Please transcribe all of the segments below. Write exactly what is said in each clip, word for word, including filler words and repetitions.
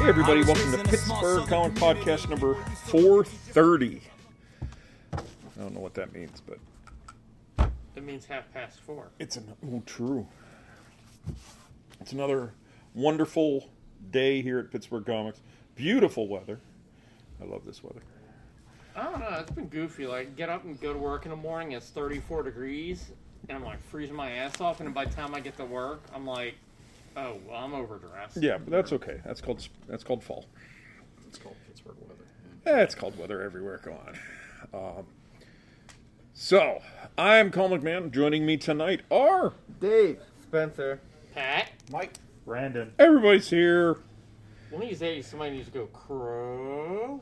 Hey everybody, welcome to Pittsburgh Comic Podcast number four thirty. I don't know what that means, but... It means half past four. It's an... Oh, true. It's another wonderful day here at Pittsburgh Comics. Beautiful weather. I love this weather. I don't know, it's been goofy. Like, get up and go to work in the morning, it's thirty-four degrees, and I'm like freezing my ass off, and then by the time I get to work, I'm like, oh, well, I'm overdressed. Yeah, but that's okay. That's called that's called fall. It's called Pittsburgh weather. Yeah, it's called weather everywhere. Come on. Um, so, I'm Cole McMahon. Joining me tonight are... Dave. Spencer. Pat, Mike. Brandon. Everybody's here. one of these days somebody needs to go, Crow.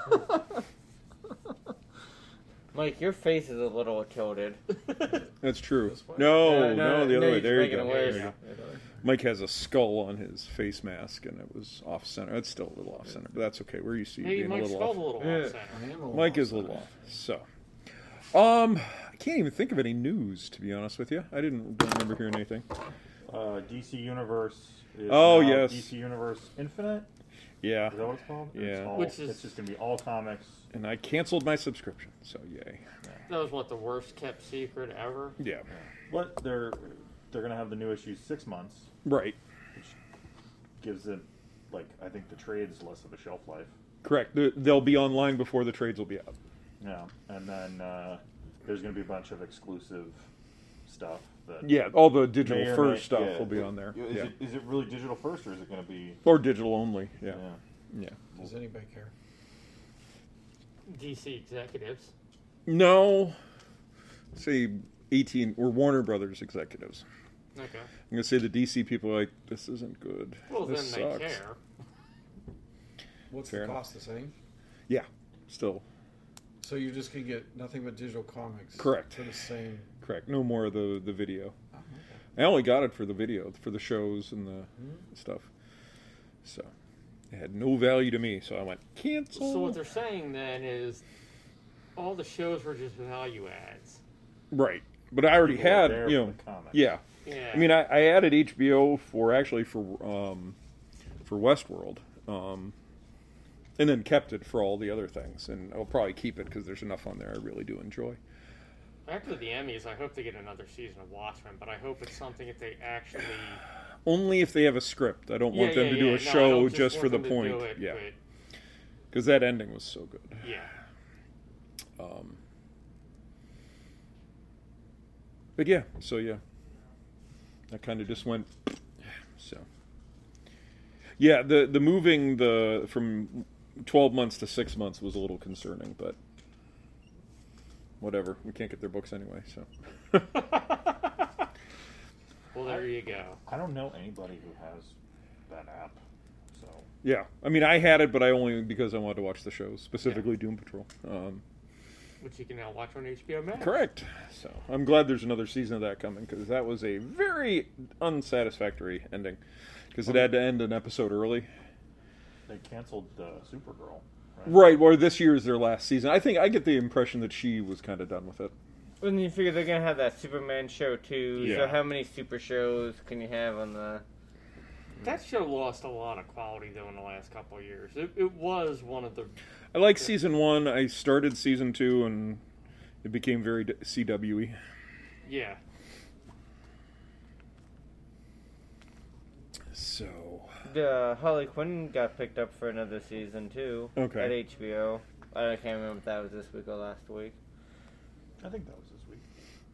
Mike, your face is a little tilted. That's true. This way? No, no, the other way. he's There you making go. it worse. There you go. Mike has a skull on his face mask, and it was off center. It's still a little off center, but that's okay. We're used to you Maybe being a Mike's little skull's off. a little Yeah. off center. I am a little Mike is a little off. So, um, I can't even think of any news, to be honest with you. I didn't don't remember hearing anything. Uh, D C Universe is Oh, now yes. D C Universe Infinite. Yeah, Is that what it's called? Yeah. It's, all, Which is- it's just going to be all comics. and I canceled my subscription, so yay. That was, what, the worst kept secret ever? Yeah, But they're they're going to have the new issues six months, right. gives it, like, I think the trades less of a shelf life. Correct. They- They'll be online before the trades will be out. Yeah. And then uh, there's going to be a bunch of exclusive stuff. That Yeah, all the digital may or first may- stuff yeah. will be on there. Is, Yeah, it, is it really digital first, or is it going to be... or digital only. Yeah, Yeah. yeah. Does anybody care? D C executives. No, say eighteen or Warner Brothers executives. Okay. I'm gonna say the D C people are like, this isn't good. Well, this then sucks. they care. What's Fair the enough. cost the same? Yeah, still So you're just gonna get nothing but digital comics. Correct. For the same. correct. No more of the the video. Oh, okay. I only got it for the video, for the shows and the Hmm. stuff. So it had no value to me. So I went cancel. So what they're saying then is all the shows were just value adds. Right, but I already People are had there you for know. the comics. Yeah, Yeah. I mean, I, I added H B O for actually for um, for Westworld, um, and then kept it for all the other things. And I'll probably keep it because there's enough on there I really do enjoy. After the Emmys, I hope they get another season of Watchmen, but I hope it's something that they actually... Only if they have a script. I don't want Yeah, them yeah, to do yeah. a No, I show don't just, want for the them to point. do it, yeah, but- because that ending was so good. Yeah. Um, but yeah, so yeah, I kind of just went. So yeah, the the moving the from twelve months to six months was a little concerning, but whatever. We can't get their books anyway, so. Well, there you go. I don't know anybody who has that app, so... Yeah, I mean, I had it, but I only because I wanted to watch the shows, specifically Doom Patrol. Um, Which you can now watch on H B O Max. correct. So I'm glad there's another season of that coming because that was a very unsatisfactory ending because it had to end an episode early. They canceled uh, Supergirl, right? Right, or this year is their last season. I think I get the impression that she was kind of done with it. And you figure they're gonna have that Superman show too. Yeah. So how many super shows can you have on the? That show lost a lot of quality, though, in the last couple of years. It, it was one of the... I like season one. I started season two, and it became very C W-y. Yeah. So, The Harley Quinn got picked up for another season too. Okay. At H B O. I can't remember if that was this week or last week. I think that was this week.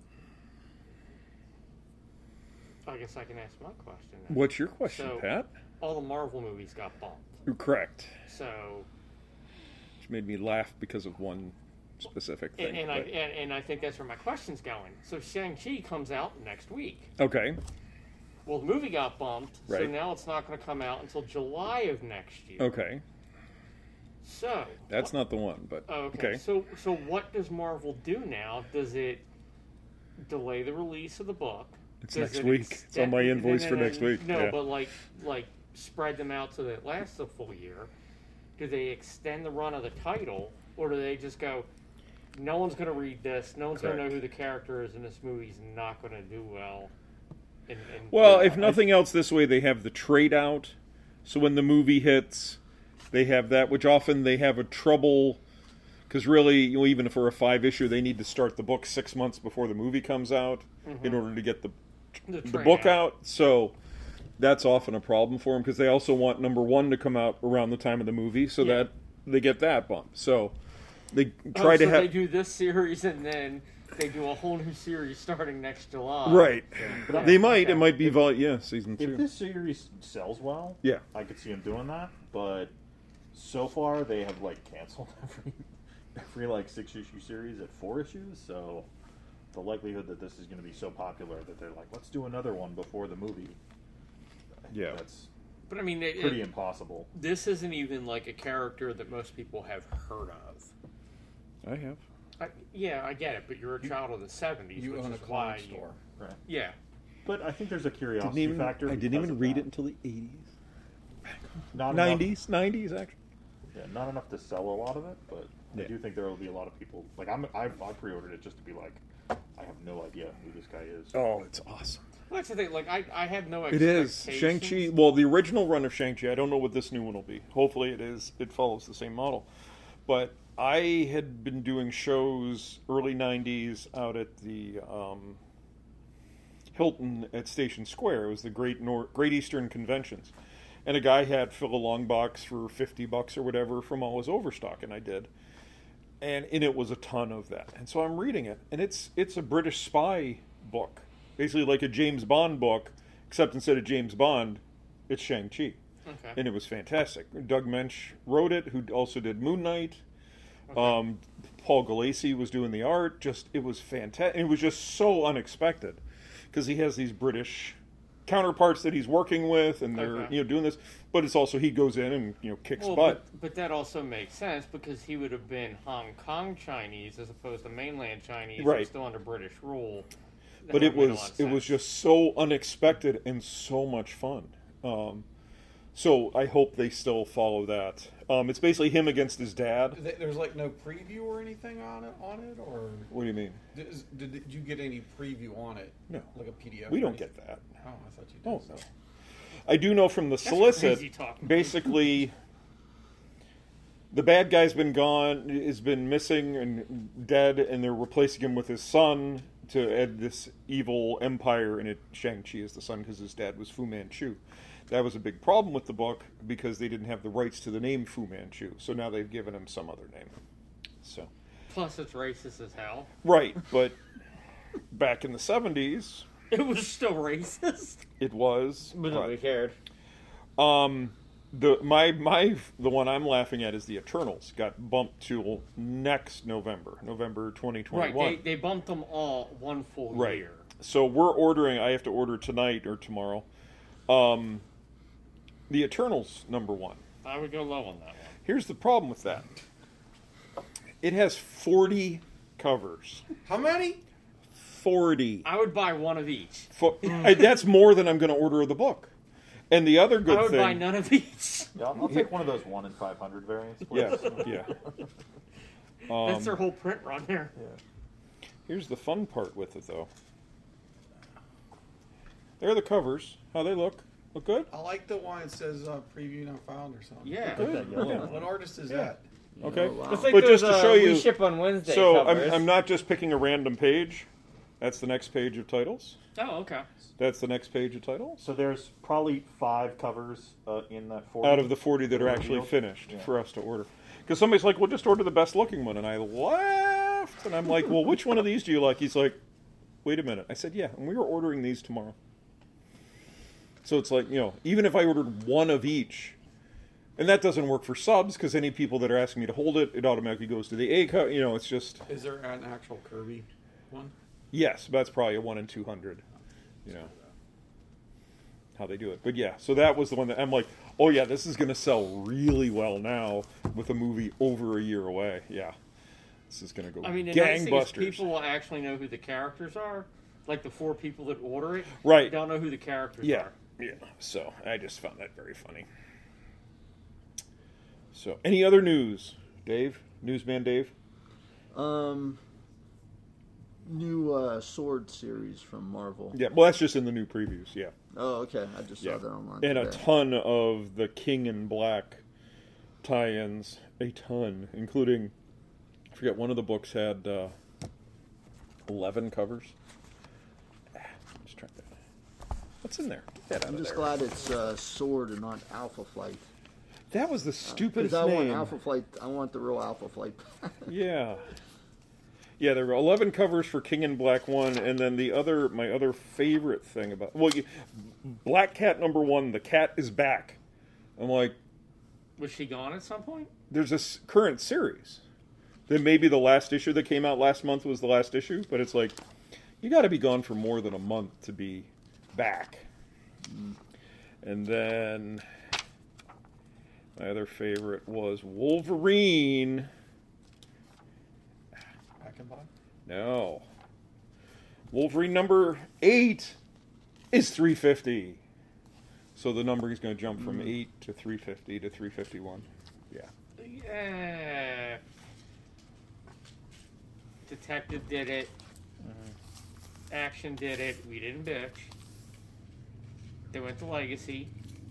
I guess I can ask my question then. what's your question, So- Pat? All the Marvel movies got bumped. You're correct. So... Which made me laugh because of one specific thing. And, and, I, but- and, and I think that's where my question's going. So Shang-Chi comes out next week. okay, Well, the movie got bumped, so Right. now it's not going to come out until July of next year. okay. So... That's what- not the one, but Oh, okay. okay. So, so what does Marvel do now? Does it delay the release of the book? It's Does next it week. extend- It's on my no, invoice no, for no, next week. No, Yeah. but like, like spread them out so that it lasts a full year. Do they extend the run of the title, or do they just go? No one's going to read this. No one's going to know Correct. who the character is, and this movie's not going to do well. And, and Well, yeah, if nothing else, this way they have the trade out. So when the movie hits, They have that, which often they have a trouble because really, you know, even for a five issue, they need to start the book six months before the movie comes out Mm-hmm. in order to get the The, the train book out. So that's often a problem for them because they also want number one to come out around the time of the movie, so Yeah. that they get that bump. So they Oh, try to so have they do this series and then they do a whole new series starting next July. right. Yeah. They might. Okay. It might be vol- yeah, season two. If this series sells well, Yeah. I could see them doing that. But so far, they have like canceled every every like six issue series at four issues. So the likelihood that this is going to be so popular that they're like, let's do another one before the movie. Yeah. That's But I mean, it, pretty it- impossible. this isn't even like a character that most people have heard of. I have. I, yeah, I get it, but you're a child of the seventies, You which own a is why comic you- store. Right. Yeah. But I think there's a Didn't curiosity even, factor. I didn't because even of read that. it until the eighties. Not nineties, nineties actually. Enough, yeah, not enough to sell a lot of it, but Yeah. I do think there will be a lot of people. Like I'm, I, I pre-ordered it just to be like, I have no idea who this guy is. Oh, it's awesome. Well, that's the thing. Like, I, I have no It is expectations. Shang-Chi. Well, the original run of Shang-Chi. I don't know what this new one will be. Hopefully, it is. It follows the same model. But I had been doing shows early nineties out at the um, Hilton at Station Square. It was the Great Nor- Great Eastern Conventions, and a guy had fill a long box for fifty bucks or whatever from all his overstock, and I did. And in it was a ton of that. And so I'm reading it, and it's it's a British spy book, basically like a James Bond book, except instead of James Bond, it's Shang-Chi. Okay. And it was fantastic. Doug Mensch wrote it, who also did Moon Knight. Um, Paul Galassi was doing the art. Just it was fantastic. It was just so unexpected because he has these British counterparts that he's working with, and they're Okay. you know doing this. But it's also he goes in and you know kicks Well, butt. but, but that also makes sense because he would have been Hong Kong Chinese as opposed to mainland Chinese, Right. who's still under British rule. That But would it make a was lot of it was sense. just so unexpected and so much fun. Um, so I hope they still follow that. Um, it's basically him against his dad. Th- There's like no preview or anything on it, on it, or What do you mean? did, is- did did you get any preview on it? No. Like a P D F. We or don't anything? get that. Oh, I thought you did. Oh no. I do know from the That's solicit. crazy talk. Basically, the bad guy's been gone, has been missing and dead, and they're replacing him with his son to add this evil empire. And it Shang-Chi is the son because his dad was Fu Manchu. That was a big problem with the book because they didn't have the rights to the name Fu Manchu. So now they've given him some other name. So Plus, it's racist as hell. right, but back in the seventies, It was still racist. it was. But nobody cared. Um, the my my the one I'm laughing at is the Eternals got bumped to next November, November twenty Right. twenty-one. They, they bumped them all one full Right. year. So we're ordering. I have to order tonight or tomorrow. Um, the Eternals number one. I would go low on that one. Here's the problem with that. It has forty covers. How many? Forty. I would buy one of each. Fo- I- that's more than I'm going to order of the book. And the other good I would thing. buy none of each. Yeah, I'll, I'll take one of those one in five hundred variants. Please. Yeah, yeah. Um, That's their whole print run there. Here's the fun part with it, though. There are the covers. How they look. Look good? I like the one that says uh, preview not found or something. Yeah. Good. that yellow Yeah. one. What artist is Yeah. that? Okay. Oh, wow. It's like But those, just to uh, show you- we ship on Wednesday So I'm, covers. I'm not just picking a random page. That's the next page of titles. Oh, okay. That's the next page of titles. So there's probably five covers uh, in that forty. Out of the forty that are actually Revealed? finished Yeah. for us to order. Because somebody's like, well, just order the best looking one. And I laughed. And I'm like, well, which one of these do you like? He's like, wait a minute. I said, yeah. And we were ordering these tomorrow. So it's like, you know, even if I ordered one of each, and that doesn't work for subs because any people that are asking me to hold it, it automatically goes to the A co. You know, it's just, Is there an actual Kirby one? yes, that's probably a one in two hundred. You know, how they do it. But yeah, so that was the one that I'm like, oh yeah, this is going to sell really well now with a movie over a year away. Yeah. This is going to go I mean, the nice thing is gangbusters. people will actually know who the characters are. Like the four people that order it, Right. They'll know who the characters Yeah. are. Yeah. So I just found that very funny. So, any other news? Dave? Newsman Dave? Um, new uh, sword series from Marvel. Yeah, well, that's just in the new previews, yeah. Oh, okay. I just Yeah. saw that online. And a today. ton of the King in Black tie-ins a ton, including, I forget, one of the books had uh, eleven covers. Ah, I'm just trying to, what's in there? Get that out I'm of just there. glad it's uh, Sword and not Alpha Flight. That was the Because stupidest I want name. Alpha Flight. I want the real Alpha Flight. Yeah. Yeah, there were eleven covers for King in Black one, and then the other, my other favorite thing about, well, you, Black Cat number one, the cat is back. I'm like, Was she gone at some point? there's this current series. Then maybe the last issue that came out last month was the last issue, but it's like, you got to be gone for more than a month to be back. And then my other favorite was Wolverine. Back and by. No. Wolverine number eight is three fifty. So the number is going to jump from eight to three fifty to three fifty-one. Yeah. Yeah. Detective did it. Action did it. We didn't bitch. They went to Legacy.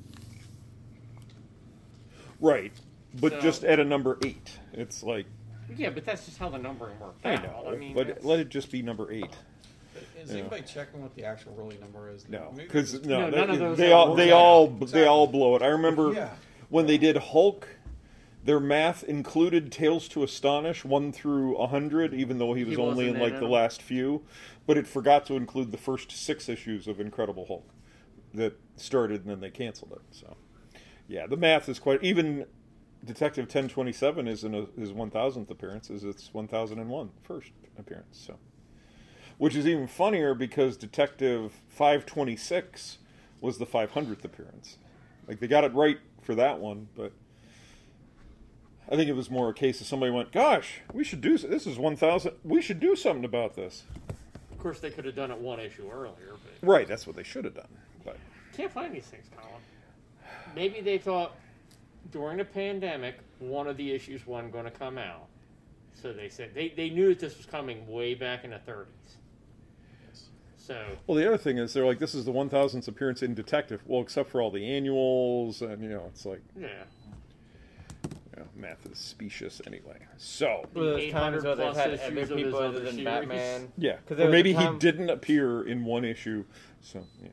Right. But So- just at a number eight. It's like, Yeah, but that's just how the numbering worked I out. know, I mean, but that's- let it just be number eight. Is Yeah. anybody checking what the actual really number is? No, Maybe because just- no, No, they, none of those they have all worked they out. all they Exactly. all blow it. I remember Yeah. when they did Hulk, their math included Tales to Astonish one through a hundred, even though he was He only in wasn't like in the them. last few. But it forgot to include the first six issues of Incredible Hulk that started and then they canceled it. So, yeah, the math is quite. Even Detective ten twenty-seven is in a, his one thousandth appearance. Is its one thousand one first appearance. So. Which is even funnier because Detective five twenty-six was the five hundredth appearance. Like, they got it right for that one, but I think it was more a case of somebody went, gosh, we should do, this is one thousand, we should do something about this. Of course, they could have done it one issue earlier, but Right, that's what they should have done. But can't find these things, Colin. Maybe they thought during the pandemic one of the issues wasn't going to come out, so they said they they knew that this was coming way back in the thirties. So Well, the other thing is, they're like, this is the one thousandth appearance in Detective. Well, except for all the annuals, and, you know, it's like, yeah, you know, math is specious anyway. So, Well, there's times where they've plus had issues every of his people other other than series. Batman. yeah. 'Cause there Or was a maybe he time- didn't appear in one issue, so, yeah.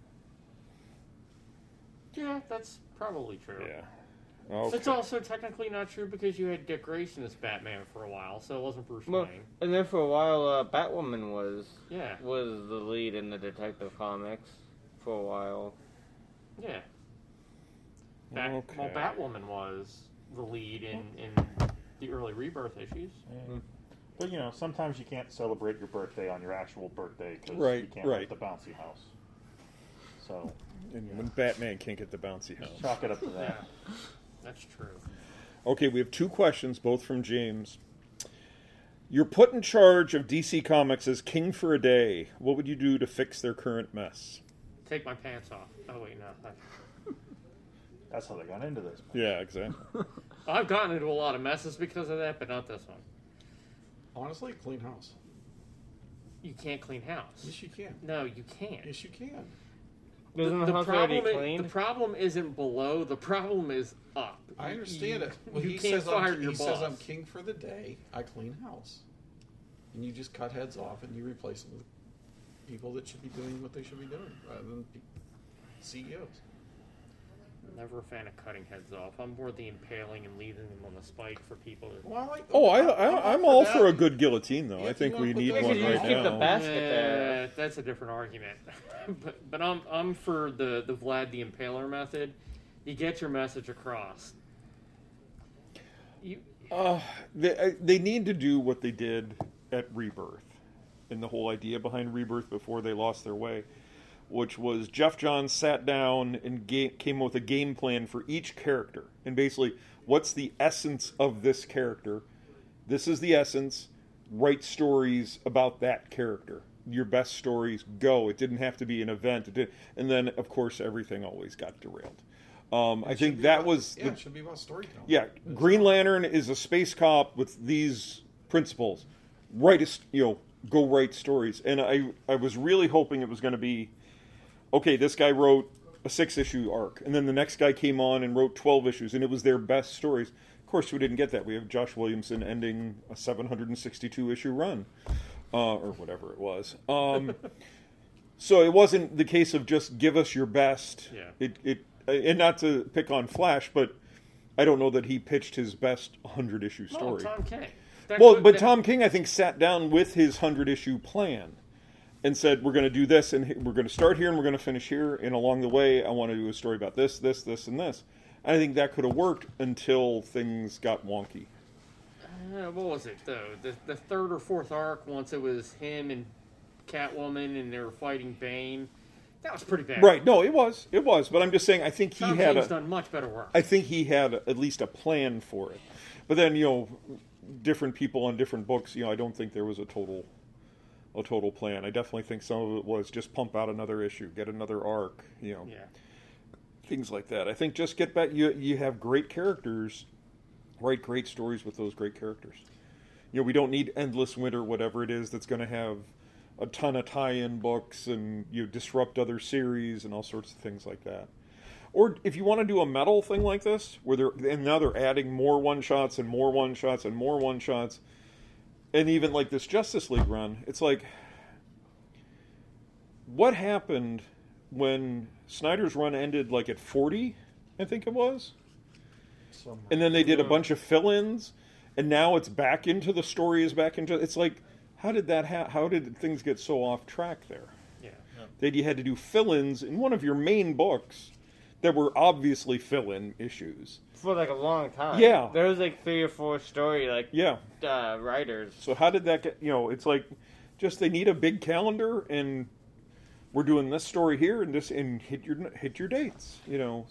yeah, that's probably true. Yeah. Okay. It's also technically not true because you had Dick Grayson as Batman for a while, so it wasn't Bruce Well, Wayne. and then for a while, uh, Batwoman was Yeah, was the lead in the Detective Comics for a while. yeah. Bat- Okay. Well, Batwoman was the lead in, in the early Rebirth issues. Yeah. But you know, sometimes you can't celebrate your birthday on your actual birthday because Right, you can't right. rent the bouncy house. So And when Batman can't get the bouncy house. chalk it up to that. Yeah, that's true. Okay, we have two questions, both from James. You're put in charge of D C Comics as king for a day. What would you do to fix their current mess? Take my pants off. Oh wait, no. I- That's how they got into this. Yeah, exactly. I've gotten into a lot of messes because of that, but not this one. Honestly, clean house. You can't clean house. Yes, you can. No, you can't. Yes, you can. Isn't the, the house already problem, i- cleaned? the problem isn't below. The problem is up. I understand You- it. Well, you he can't says fire I'm, your he boss. says I'm king for the day. I clean house, and you just cut heads off and you replace them with people that should be doing what they should be doing, rather than pe- C E Os. Never a fan of cutting heads off. I'm more the impaling and leaving them on the spike for people to. Well, I like. Oh, I, I'm I, I'm for all that. for a good guillotine, though. Yeah, I if think you we wanna put need those- one Yeah, 'cause you right just keep the now. basket there. Eh, that's a different argument. but but I'm I'm for the the Vlad the Impaler method. You get your message across. You Uh, they, uh, they need to do what they did at Rebirth, and the whole idea behind Rebirth before they lost their way, which was Jeff Johns sat down and ga- came up with a game plan for each character, and basically, what's the essence of this character? This is the essence. Write stories about that character. Your best stories, go. It didn't have to be an event. It did, and then, of course, everything always got derailed. Um, I It should think be that about- was Yeah, the, it should be about storytelling. yeah, Green Lantern is a space cop with these principles. Write a, st- you know, go write stories. And I, I was really hoping it was going to be, okay, this guy wrote a six issue arc, and then the next guy came on and wrote twelve issues, and it was their best stories. Of course, we didn't get that. We have Josh Williamson ending a seven hundred sixty-two issue run, uh, or whatever it was. Um, so it wasn't the case of just give us your best. Yeah. It it and not to pick on Flash, but I don't know that he pitched his best hundred issue No, story. Tom King. That Well, could- but that- Tom King, I think, sat down with his hundred issue plan and said, "We're going to do this, and we're going to start here, and we're going to finish here, and along the way, I want to do a story about this, this, this, and this." And I think that could have worked until things got wonky. Uh, what was it though? The the third or fourth arc, once it was him and Catwoman, and they were fighting Bane. That was pretty bad. Right? No, it was, it was. But I'm just saying, I think he Tom had King's a, done much better work. I think he had at least a plan for it. But then, you know, different people on different books. You know, I don't think there was a total. A total plan. I definitely think some of it was just pump out another issue, get another arc, you know, Yeah. things like that. I think just get back. You you have great characters, write great stories with those great characters. You know, we don't need Endless Winter, whatever it is, that's going to have a ton of tie-in books and you know, disrupt other series and all sorts of things like that. Or if you want to do a metal thing like this, where they're and now they're adding more one shots and more one shots and more one shots. And even like this Justice League run, it's like, what happened when Snyder's run ended like at forty, I think it was? So And then they did a bunch of fill-ins, and now it's back into the story is back into, it's like, how did that ha- how did things get so off track there? Yeah. That you had to do fill-ins in one of your main books that were obviously fill-in issues. For like a long time. Yeah. There was like three or four story like Yeah. uh, writers. So how did that get, you know, it's like, just they need a big calendar, and we're doing this story here, and this, and hit your hit your dates, you know.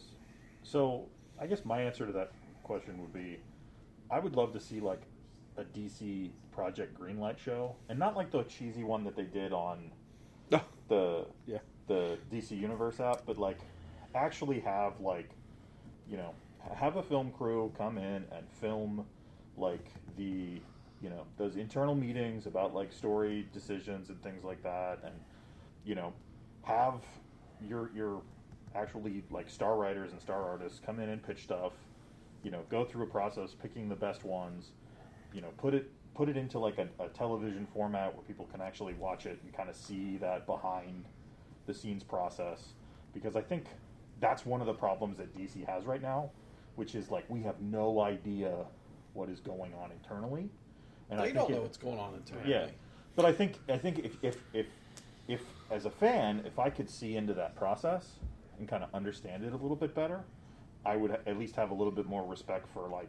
So, I guess my answer to that question would be, I would love to see like a D C Project Greenlight show, and not like the cheesy one that they did on Oh, the yeah. the D C Universe app, but like actually have like, you know, have a film crew come in and film like the, you know, those internal meetings about like story decisions and things like that, and you know, have your your actually like star writers and star artists come in and pitch stuff, you know, go through a process picking the best ones, you know, put it put it into like a, a television format where people can actually watch it and kind of see that behind the scenes process, because I think that's one of the problems that D C has right now, which is like we have no idea what is going on internally, and I They think don't it- know what's going on internally. yeah, but I think I think if if if if as a fan, if I could see into that process and kind of understand it a little bit better, I would at least have a little bit more respect for like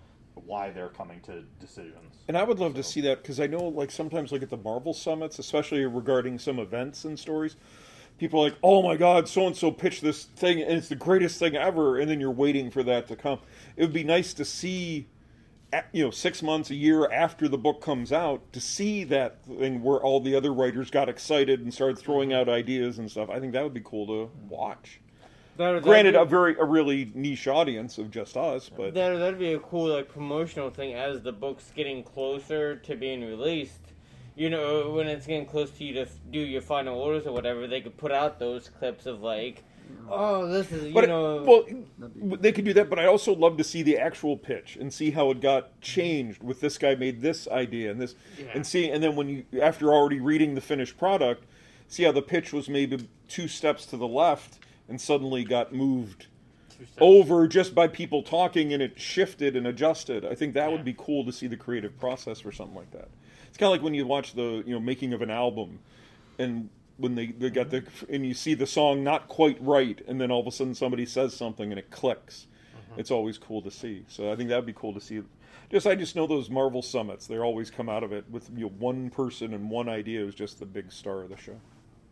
why they're coming to decisions. And I would love to see that, because I know, like, sometimes, like, at the Marvel summits, especially regarding some events and stories, people are like, oh my god, so-and-so pitched this thing, and it's the greatest thing ever, and then you're waiting for that to come. It would be nice to see, you know, six months, a year after the book comes out, to see that thing where all the other writers got excited and started throwing out ideas and stuff. I think that would be cool to watch. That, Granted, a that'd very, a really niche audience of just us, be, but... that, that'd be a cool like promotional thing as the book's getting closer to being released. You know, when it's getting close to you to f- do your final orders or whatever, they could put out those clips of like, oh, this is, you But know... well, they could do that, but I also love to see the actual pitch and see how it got changed with this guy made this idea and this, Yeah. and see, and then when you after already reading the finished product, see how the pitch was maybe two steps to the left and suddenly got moved Two steps. over just by people talking, and it shifted and adjusted. I think that Yeah. would be cool to see the creative process for something like that. It's kind of like when you watch the you know making of an album, and when they, they got the and you see the song not quite right, and then all of a sudden somebody says something and it clicks. It's always cool to see. So I think that'd be cool to see. Just I just know those Marvel summits, they always come out of it with you know, one person and one idea is just the big star of the show.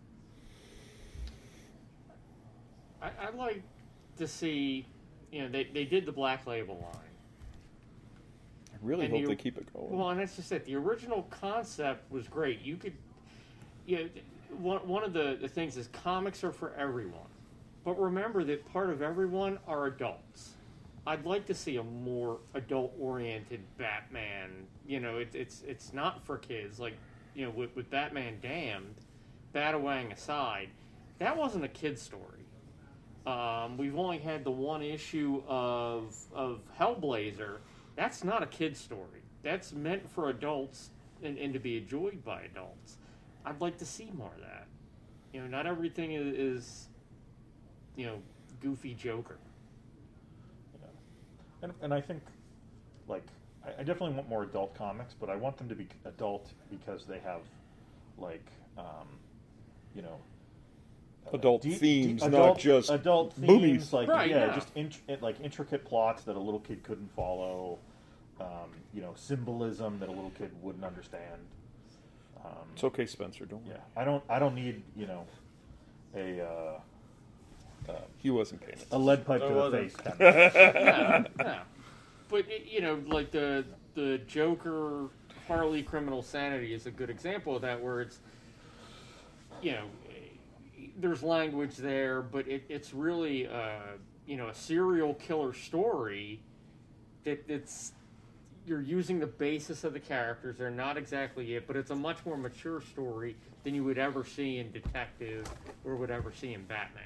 I, I'd like to see, you know, they, they did the Black Label line. I really And hope you- they keep it going. Well, and that's just it. The original concept was great. You could, you know, one, one of the, the things is comics are for everyone. But remember that part of everyone are adults. I'd like to see a more adult-oriented Batman. You know, it, it's it's not for kids. Like, you know, with, with Batman Damned, Batawang aside, that wasn't a kid's story. Um, we've only had the one issue of of Hellblazer. That's not a kid's story. That's meant for adults and, and to be enjoyed by adults. I'd like to see more of that. You know, not everything is, is you know, goofy Joker. Yeah. And, and I think, like, I, I definitely want more adult comics, but I want them to be adult because they have, like, um, you know, uh, Adult deep- themes, deep- not adult, just adult themes, boobies. like Right, yeah, yeah. just int- like intricate plots that a little kid couldn't follow, um, you know, symbolism that a little kid wouldn't understand. Um, It's okay, Spencer. Don't worry. yeah, I don't, I don't need, you know, a uh, uh, He wasn't paying it. a lead pipe I to the wasn't. face. Kind of. Yeah, yeah. But it, you know, like the the Joker Harley Criminal Sanity is a good example of that, where it's, you know, there's language there, but it, it's really uh, you know, a serial killer story that it's you're using the basis of the characters. They're not exactly it, but it's a much more mature story than you would ever see in Detective or would ever see in Batman.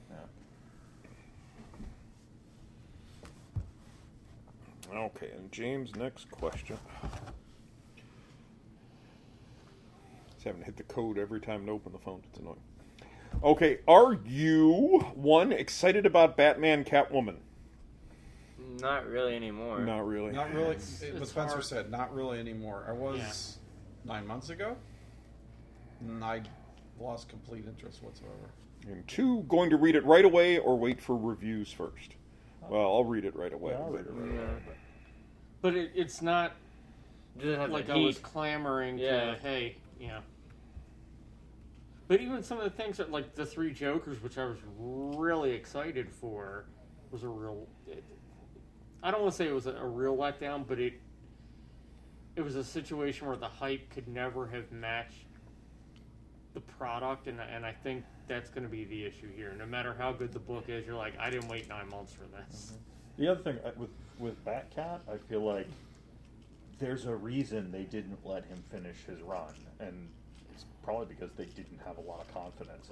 Yeah. Okay, and James, next question. He's having to hit the code every time to open the phone. It's annoying. Okay, are you, one, excited about Batman Catwoman? Not really anymore. Not really. Not really. It's- What it's Spencer hard. said, not really anymore. I was nine months ago, and I lost complete interest whatsoever. And two, going to read it right away or wait for reviews first? Well, I'll read it right away. Yeah, I'll read it right away. Yeah. But it, it's not Doesn't have like the I was heat. clamoring Yeah. to, hey, you know. But even some of the things that, like the Three Jokers, which I was really excited for, was a real. It, I don't want to say it was a, a real letdown, but it it was a situation where the hype could never have matched the product, and and I think that's going to be the issue here. No matter how good the book is, you're like, I didn't wait nine months for this. The other thing uh, with with Batcat, I feel like there's a reason they didn't let him finish his run, and it's probably because they didn't have a lot of confidence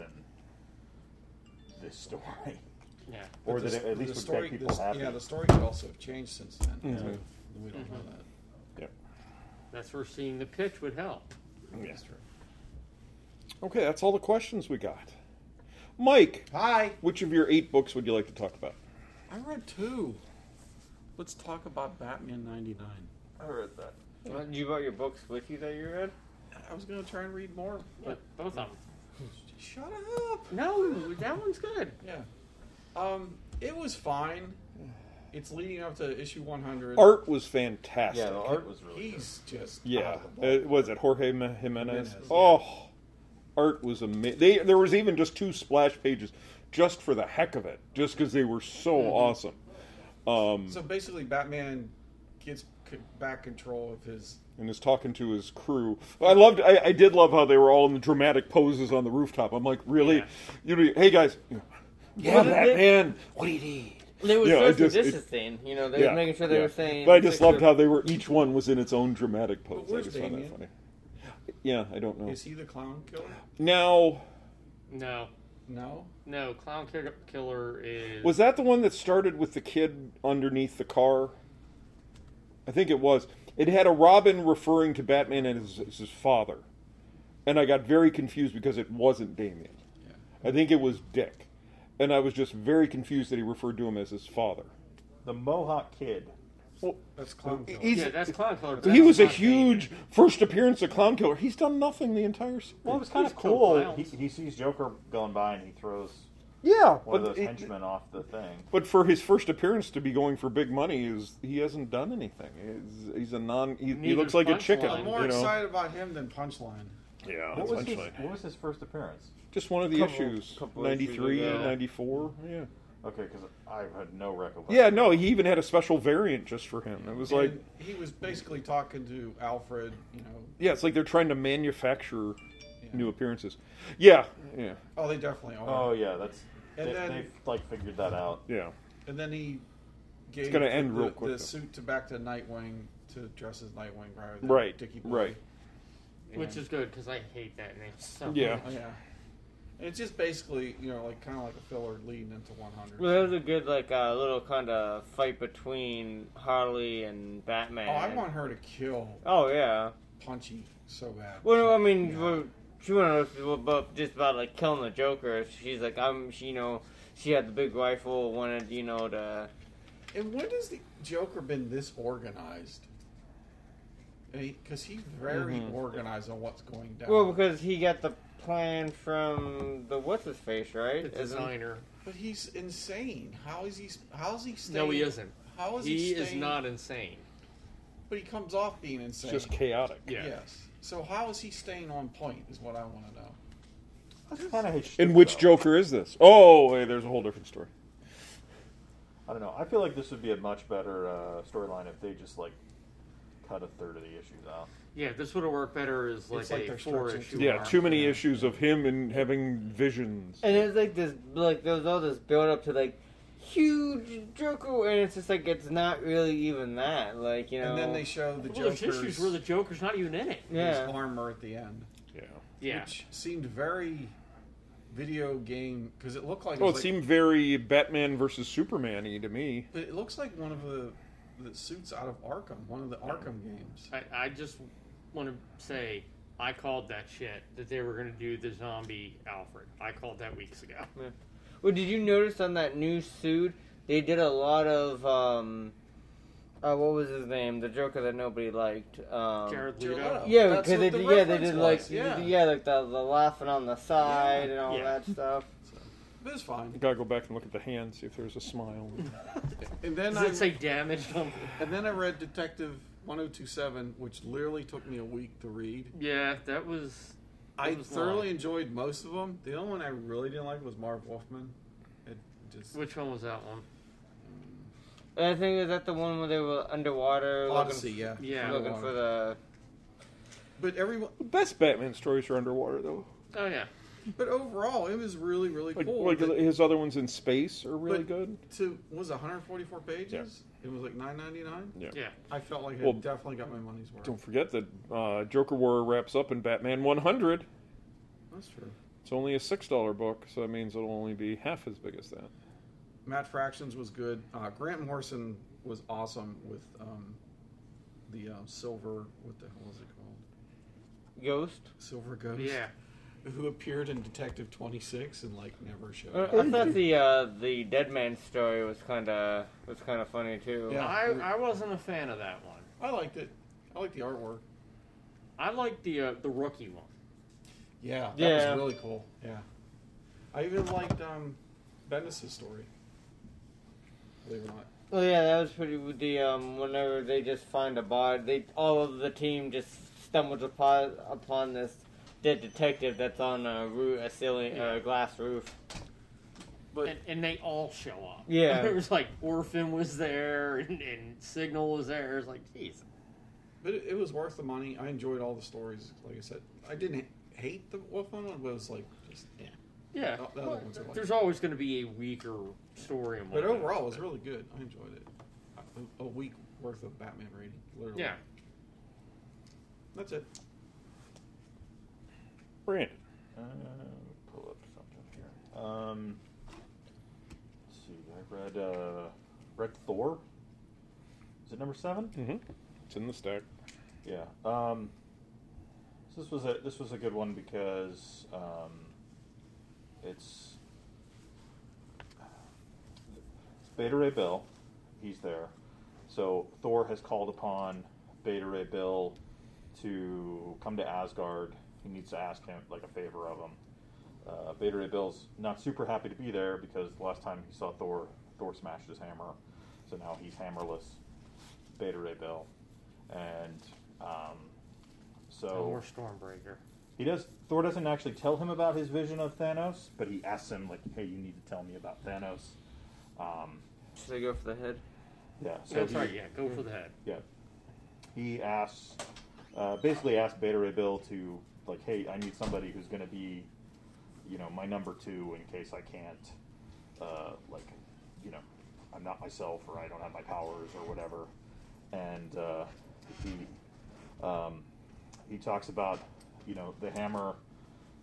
in this story, Yeah. or But that the- it at least the would story, make people the- happy. Yeah, the story could also have changed since then. Mhm. So we don't know Mhm. that. Yep. That's where seeing the pitch would help. Yeah. That's true. Okay, that's all the questions we got. Mike, Hi. which of your eight books would you like to talk about? I read two. Let's talk about Batman ninety-nine. I read that. Uh, you brought your books with you that you read? I was going to try and read more, But but both of them. shut up. No, that one's good. Yeah. Um, it was fine. It's leading up to issue one hundred. Art was fantastic. Yeah, the art was really He's just Yeah, out of the uh, was it Jorge Me- Jimenez? Jimenez, Oh, art was amazing. They there was even just two splash pages, just for the heck of it, just because they were so awesome. Um, So basically, Batman gets c- back control of his. and is talking to his crew. I loved. I, I did love how they were all in the dramatic poses on the rooftop. I'm like, really? Yeah. You know, hey guys. Yeah, Well, they- Batman. What do you need? They were Yeah, I social just- it- distancing. You know, they Yeah, were making sure they yeah. were saying. But I just six loved or- how they were. Each one was in its own dramatic pose. But where's I just found that Damien? funny. Yeah, I don't know. Is he the clown killer? Now, No, No. no. Clown Ki- Killer is. was that the one that started with the kid underneath the car? I think it was. It had a Robin referring to Batman as his, as his father. And I got very confused because it wasn't Damien. Yeah. I think it was Dick. And I was just very confused that he referred to him as his father. the Mohawk Kid. Well, That's clown killer. he's, Yeah, that's Clown Killer. but he that's was a not huge first appearance of Clown Killer. He's done nothing the entire series. Well, it was kind He's of killed cool. clowns. He, he sees Joker going by and he throws Yeah, one of but those it- henchmen off the thing. But for his first appearance to be going for big money, is he hasn't done anything. He's, he's a non. He, he Neither looks like a Punchline. chicken. I'm more you know? excited about him than Punchline. Yeah, What was, his, Punchline. what was his first appearance? Just one of the Couple- issues. couple ninety-three, issues ago. ninety-four. Yeah. Okay, because I had no recollection. Yeah, no, he even had a special variant just for him. It was like, And he was basically talking to Alfred. You know. yeah, it's like they're trying to manufacture Yeah. new appearances. Yeah, yeah, Oh, they definitely are. Oh yeah, that's And they, then- they've like figured that out. yeah. And then he gave gonna end the, real quick, the though. suit to back to Nightwing to dress as Nightwing rather than Right, Dickie Boy. right. Which is good because I hate that name so Yeah. Oh, yeah. And it's just basically, you know, like kind of like a filler leading into one hundred. Well, there was a good like uh, little kind of fight between Harley and Batman. Oh, I want her to kill Oh yeah. Punchy so bad. Well, I mean, Yeah. well, she wanted to about just about like killing the Joker. She's like, I'm, she, you know, she had the big rifle, wanted, you know, to. And when has the Joker been this organized? Because he's very Mhm. organized on what's going down. Well, because he got the plan from the what's his face, right? The Isn't- designer. But he's insane. How is he? How is he staying? No, he isn't. How is he? He is staying- not insane. But he comes off being insane. It's just chaotic. Yeah. Yes. So how is he staying on point? Is what I want to know. I kind of hate. And which Joker is this? Oh, hey, there's a whole different story. I don't know. I feel like this would be a much better uh, storyline if they just like cut a third of the issues out. Yeah, this would have worked better as like, It's like a they're four stretching issue. too Yeah, arc. too many Yeah. issues of him and having visions. And it's like this, like there was all this build up to like huge Joker, and it's just like it's not really even that. Like you know. And then they show the Well, there's Joker's issues where the Joker's not even in it. his yeah. armor at the end, Yeah. Yeah. which seemed very video game because it looked like. Well, it was like, seemed very Batman versus Superman-y to me. But it looks like one of the the suits out of Arkham, one of the Arkham games. I, I just want to say I called that shit that they were going to do the zombie Alfred. I called that weeks ago. Well, did you notice on that new suit they did a lot of um, uh, what was his name? The Joker that nobody liked. Um, Jared Jared Leto. Leto. Yeah, That's because what they the did, yeah they reference did was, like yeah. yeah like the, the laughing on the side and all Yeah. that stuff. But it's fine. Gotta go back and look at the hand, see if there's a smile. And then Does I it say damaged on? and then I read Detective one oh two seven, which literally took me a week to read. Yeah, that was. I was thoroughly long. enjoyed most of them. The only one I really didn't like was Marv Wolfman. It just Which one was that one? And I think is that the one where they were underwater Odyssey, looking, yeah, Yeah. looking for the. But everyone, The best Batman stories are underwater, though. Oh yeah. but overall, it was really, really Like, cool. like But his other ones in space are really but- good. to what was it, one hundred forty-four pages? It was like nine ninety-nine. Yeah. Yeah. I felt like I Well, definitely got my money's worth. Don't forget that uh, Joker War wraps up in Batman one hundred. That's true. It's only a six dollar book, so that means it'll only be half as big as that. Matt Fractions was good. Uh, Grant Morrison was awesome with um, the uh, Silver. What the hell is it called? Ghost. Silver Ghost. Yeah. Who appeared in Detective twenty-six and like never showed Uh, up. I thought the uh, the Dead Man story was kind of was kind of funny too. Yeah. I, I wasn't a fan of that one. I liked it. I liked the artwork. I liked the uh, the rookie one. Yeah, that Yeah. was really cool. Yeah, I even liked um, Bendis' story. Believe it or not. Well, yeah, that was pretty. With the um, whenever they just find a body, they all of the team just stumbles upon upon this dead detective that's on a roof, a ceiling, Yeah. a glass roof. But And, and they all show up. Yeah. It was like Orphan was there and, and Signal was there. It was like, jeez. but it, it was worth the money. I enjoyed all the stories. Like I said, I didn't hate the Wolfman one, but it was like just yeah. Yeah. The- the other ones are like- There's always going to be a weaker story. In one But of those, overall, it was but- really good. I enjoyed it. A, a week worth of Batman reading, literally. Yeah. That's it. Brandon. Uh, pull up something here. Um, let's see. I read uh, read Thor. Is it number seven? Mm-hmm. It's in the stack. Yeah. Um, so this was a this was a good one because um, it's it's Beta Ray Bill. He's there. So Thor has called upon Beta Ray Bill to come to Asgard. He needs to ask him like a favor of him. Uh, Beta Ray Bill's not super happy to be there because the last time he saw Thor, Thor smashed his hammer. So now he's hammerless. Beta Ray Bill, and um, so No more Stormbreaker. he does. Thor doesn't actually tell him about his vision of Thanos, but he asks him like, "Hey, you need to tell me about Thanos." Um, Should I go for the head? yeah, so That's he, right, yeah. Go for the head. Yeah, he asks, uh, basically asks Beta Ray Bill to like, "Hey, I need somebody who's going to be, you know, my number two in case I can't, uh, like, you know, I'm not myself or I don't have my powers or whatever." And uh, he um, he talks about, you know, the hammer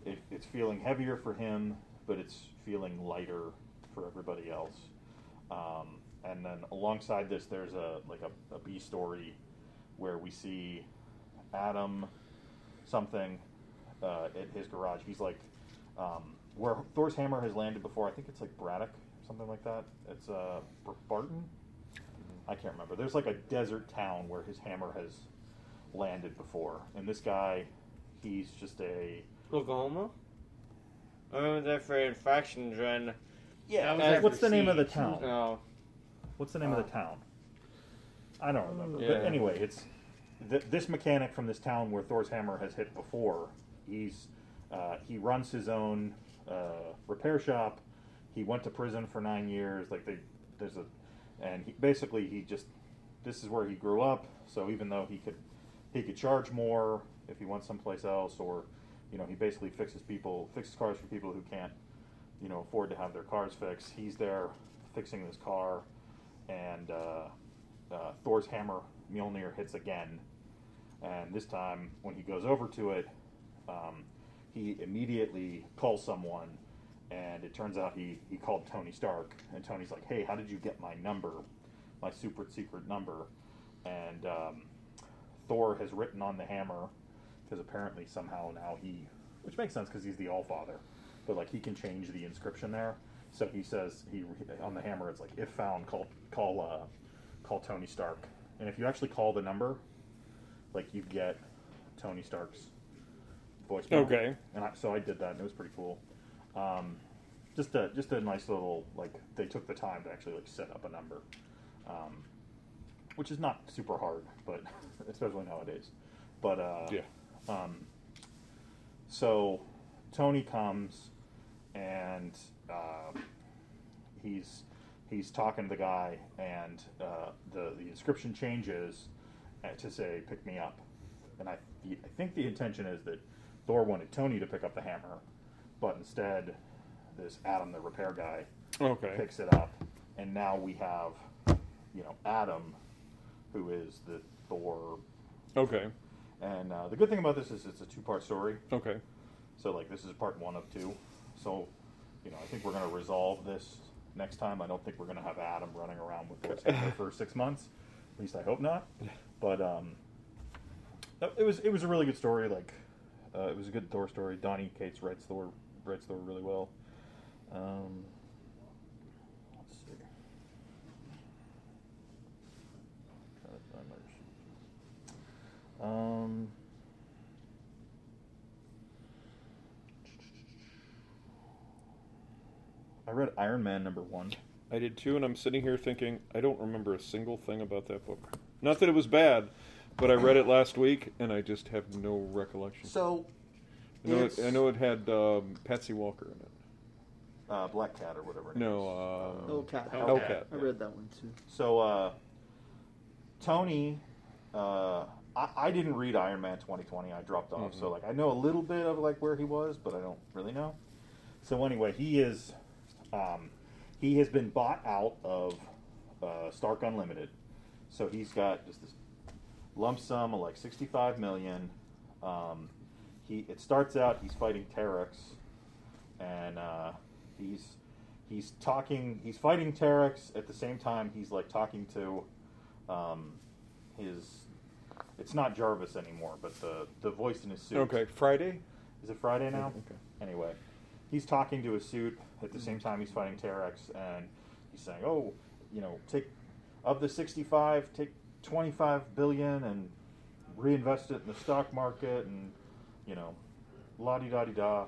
it, it's feeling heavier for him, but it's feeling lighter for everybody else. Um, and then alongside this, there's a like a, a B story where we see Adam something uh, at his garage. He's like um, where Thor's hammer has landed before. I think it's like Braddock, something like that. It's uh, Barton. I can't remember. There's like a desert town where his hammer has landed before, and this guy, he's just a Oklahoma? I remember that for Infractions Run. yeah. was uh, after what's the name of the Siege. town? No. What's the name of the town? I don't remember. Yeah. But anyway, it's th- this mechanic from this town where Thor's hammer has hit before. He's uh, he runs his own uh, repair shop. He went to prison for nine years. Like they, there's a, and he basically he just this is where he grew up. So even though he could he could charge more if he went someplace else, or you know he basically fixes people fixes cars for people who can't you know afford to have their cars fixed. He's there fixing this car. And uh, uh, Thor's hammer, Mjolnir, hits again. And this time, when he goes over to it, um, he immediately calls someone. And it turns out he, he called Tony Stark. And Tony's like, hey, how did you get my number, my super secret number? And um, Thor has written on the hammer, because apparently somehow now he, which makes sense because he's the Allfather, but like he can change the inscription there. So he says he on the hammer it's like if found call call uh, call Tony Stark, and if you actually call the number, like you get Tony Stark's voicemail. Okay. And I, so I did that, and it was pretty cool. Um, just a just a nice little like they took the time to actually like set up a number, um, which is not super hard, but especially nowadays. But uh, Yeah. Um, so Tony comes and. Uh, he's he's talking to the guy, and uh, the the inscription changes to say "pick me up," and I I think the intention is that Thor wanted Tony to pick up the hammer, but instead this Adam, the repair guy, Okay. picks it up, and now we have you know Adam, who is the Thor, Okay. and uh, the good thing about this is it's a two part story. Okay. So, like, this is part one of two. So, you know, I think we're going to resolve this next time. I don't think we're going to have Adam running around with Thor's hammer for six months. At least I hope not. But um, it was it was a really good story. Like, uh, it was a good Thor story. Donnie Cates writes Thor writes Thor really well. Um, let's see. Trying to find my receipt. Um. I read Iron Man number one. I did too, and I'm sitting here thinking I don't remember a single thing about that book. Not that it was bad, but I read it last week, and I just have no recollection. So, I know, it's- it, I know it had um, Patsy Walker in it. uh, Black Cat or whatever. It No, is. um, Hellcat. Hellcat. I read that one too. So, uh, Tony, uh, I, I didn't read Iron Man twenty twenty. I dropped off. Mhm. So, like, I know a little bit of like where he was, but I don't really know. So, anyway, he is, um, he has been bought out of uh, Stark Unlimited. So he's got just this lump sum of like sixty-five million. Um, he it starts out he's fighting Terex, and uh, he's he's talking he's fighting Terex at the same time he's like talking to um, his it's not Jarvis anymore, but the the voice in his suit. Okay, Friday? Is it Friday now? Okay. Anyway, he's talking to his suit at the same time he's fighting Terex, and he's saying, "Oh, you know, take of the sixty-five, take twenty-five billion and reinvest it in the stock market, and you know, la di da di da."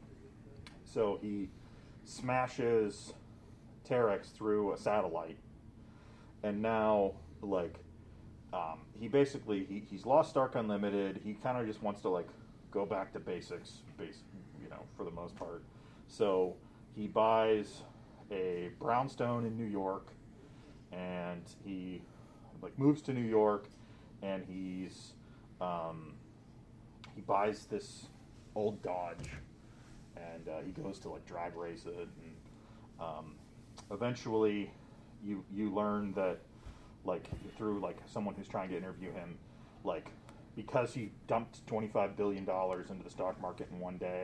So he smashes Terex through a satellite, and now like um, he basically he, he's lost Stark Unlimited. He kind of just wants to like go back to basics, base you know, for the most part. So he buys a brownstone in New York, and he like moves to New York, and he's um, he buys this old Dodge, and uh, he goes to like drag race it, and um, eventually you you learn that like through like someone who's trying to interview him, like because he dumped twenty-five billion dollars into the stock market in one day,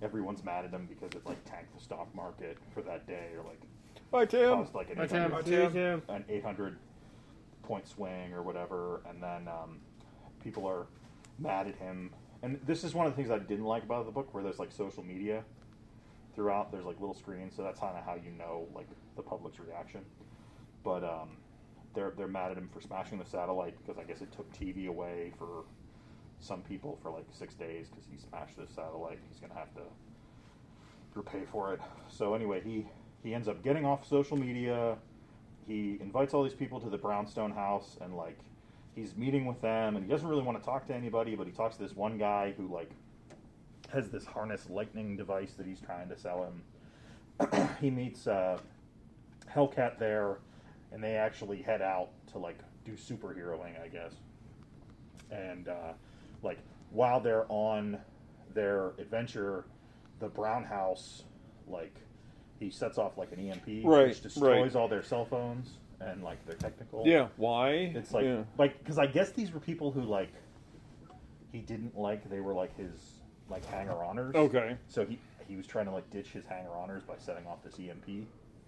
everyone's mad at him because it like tanked the stock market for that day, or like Hi, Tim. caused like an Hi, eight Tim. hundred Hi, Tim. an eight hundred point swing or whatever, and then um, people are mad at him. And this is one of the things I didn't like about the book, where there's like social media throughout. There's like little screens, so that's kind of how you know like the public's reaction. But um, they're they're mad at him for smashing the satellite because I guess it took T V away for some people for like six days because he smashed this satellite. He's gonna have to repay for it. So anyway, he he ends up getting off social media. He invites all these people to the brownstone house, and like he's meeting with them, and he doesn't really want to talk to anybody, but he talks to this one guy who like has this harness lightning device that he's trying to sell him. He meets uh, Hellcat there, and they actually head out to like do superheroing, I guess. And uh, like while they're on their adventure, the Brown House, like he sets off like an E M P, Right, which destroys right. all their cell phones and like their technical. Yeah, why? It's like yeah. like because I guess these were people who like he didn't like. They were like his like hanger-oners. Okay. So he he was trying to like ditch his hanger-oners by setting off this E M P.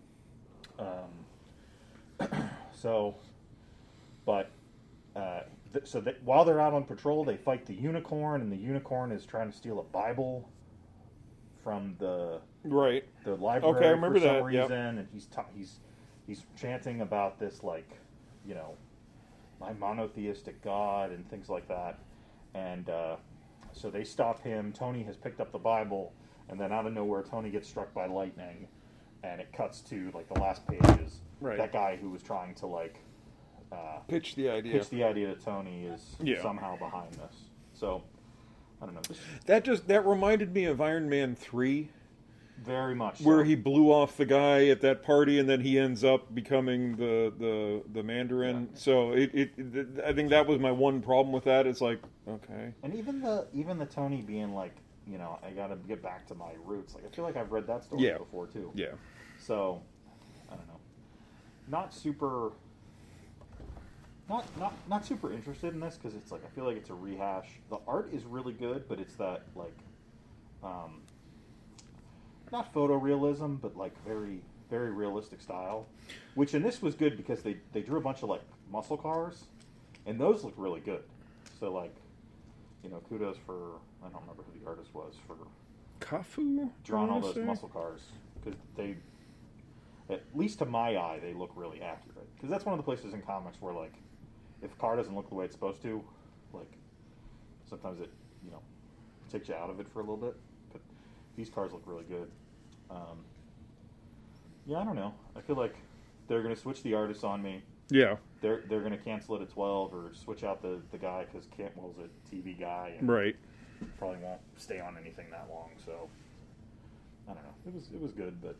Um. so, but uh, th- so that while they're out on patrol, they fight the unicorn, and the unicorn is trying to steal a Bible from the Right. the library Okay, I remember for some that, yep. reason, and he's ta- he's he's chanting about this like, you know, my monotheistic God and things like that, and uh, so they stop him. Tony has picked up the Bible, and then out of nowhere, Tony gets struck by lightning, and it cuts to like the last pages. Right. That guy who was trying to like uh, Pitch the idea. pitch the idea to Tony is Yeah. somehow behind this. So I don't know. This That just that reminded me of Iron Man three, very much where so. he blew off the guy at that party, and then he ends up becoming the the, the Mandarin. Yeah. So it, it, it I think that was my one problem with that. It's like, okay, And even the even the Tony being like, you know, I got to get back to my roots. Like I feel like I've read that story Yeah. before too. yeah, So I don't know. Not super. Not not not super interested in this because it's like I feel like it's a rehash. The art is really good, but it's that like, um, not photorealism, but like very very realistic style. Which in this was good because they they drew a bunch of like muscle cars, and those look really good. So like, you know, kudos for I don't remember who the artist was for Kafu drawing I all wanna those say? muscle cars because they, at least to my eye, they look really accurate. Because that's one of the places in comics where like, if a car doesn't look the way it's supposed to, like, sometimes it, you know, takes you out of it for a little bit. But these cars look really good. Um, yeah, I don't know. I feel like they're going to switch the artists on me. Yeah, They're they're going to cancel it at twelve or switch out the, the guy because Cantwell's a T V guy and right. probably won't stay on anything that long. So I don't know. It was it was good, but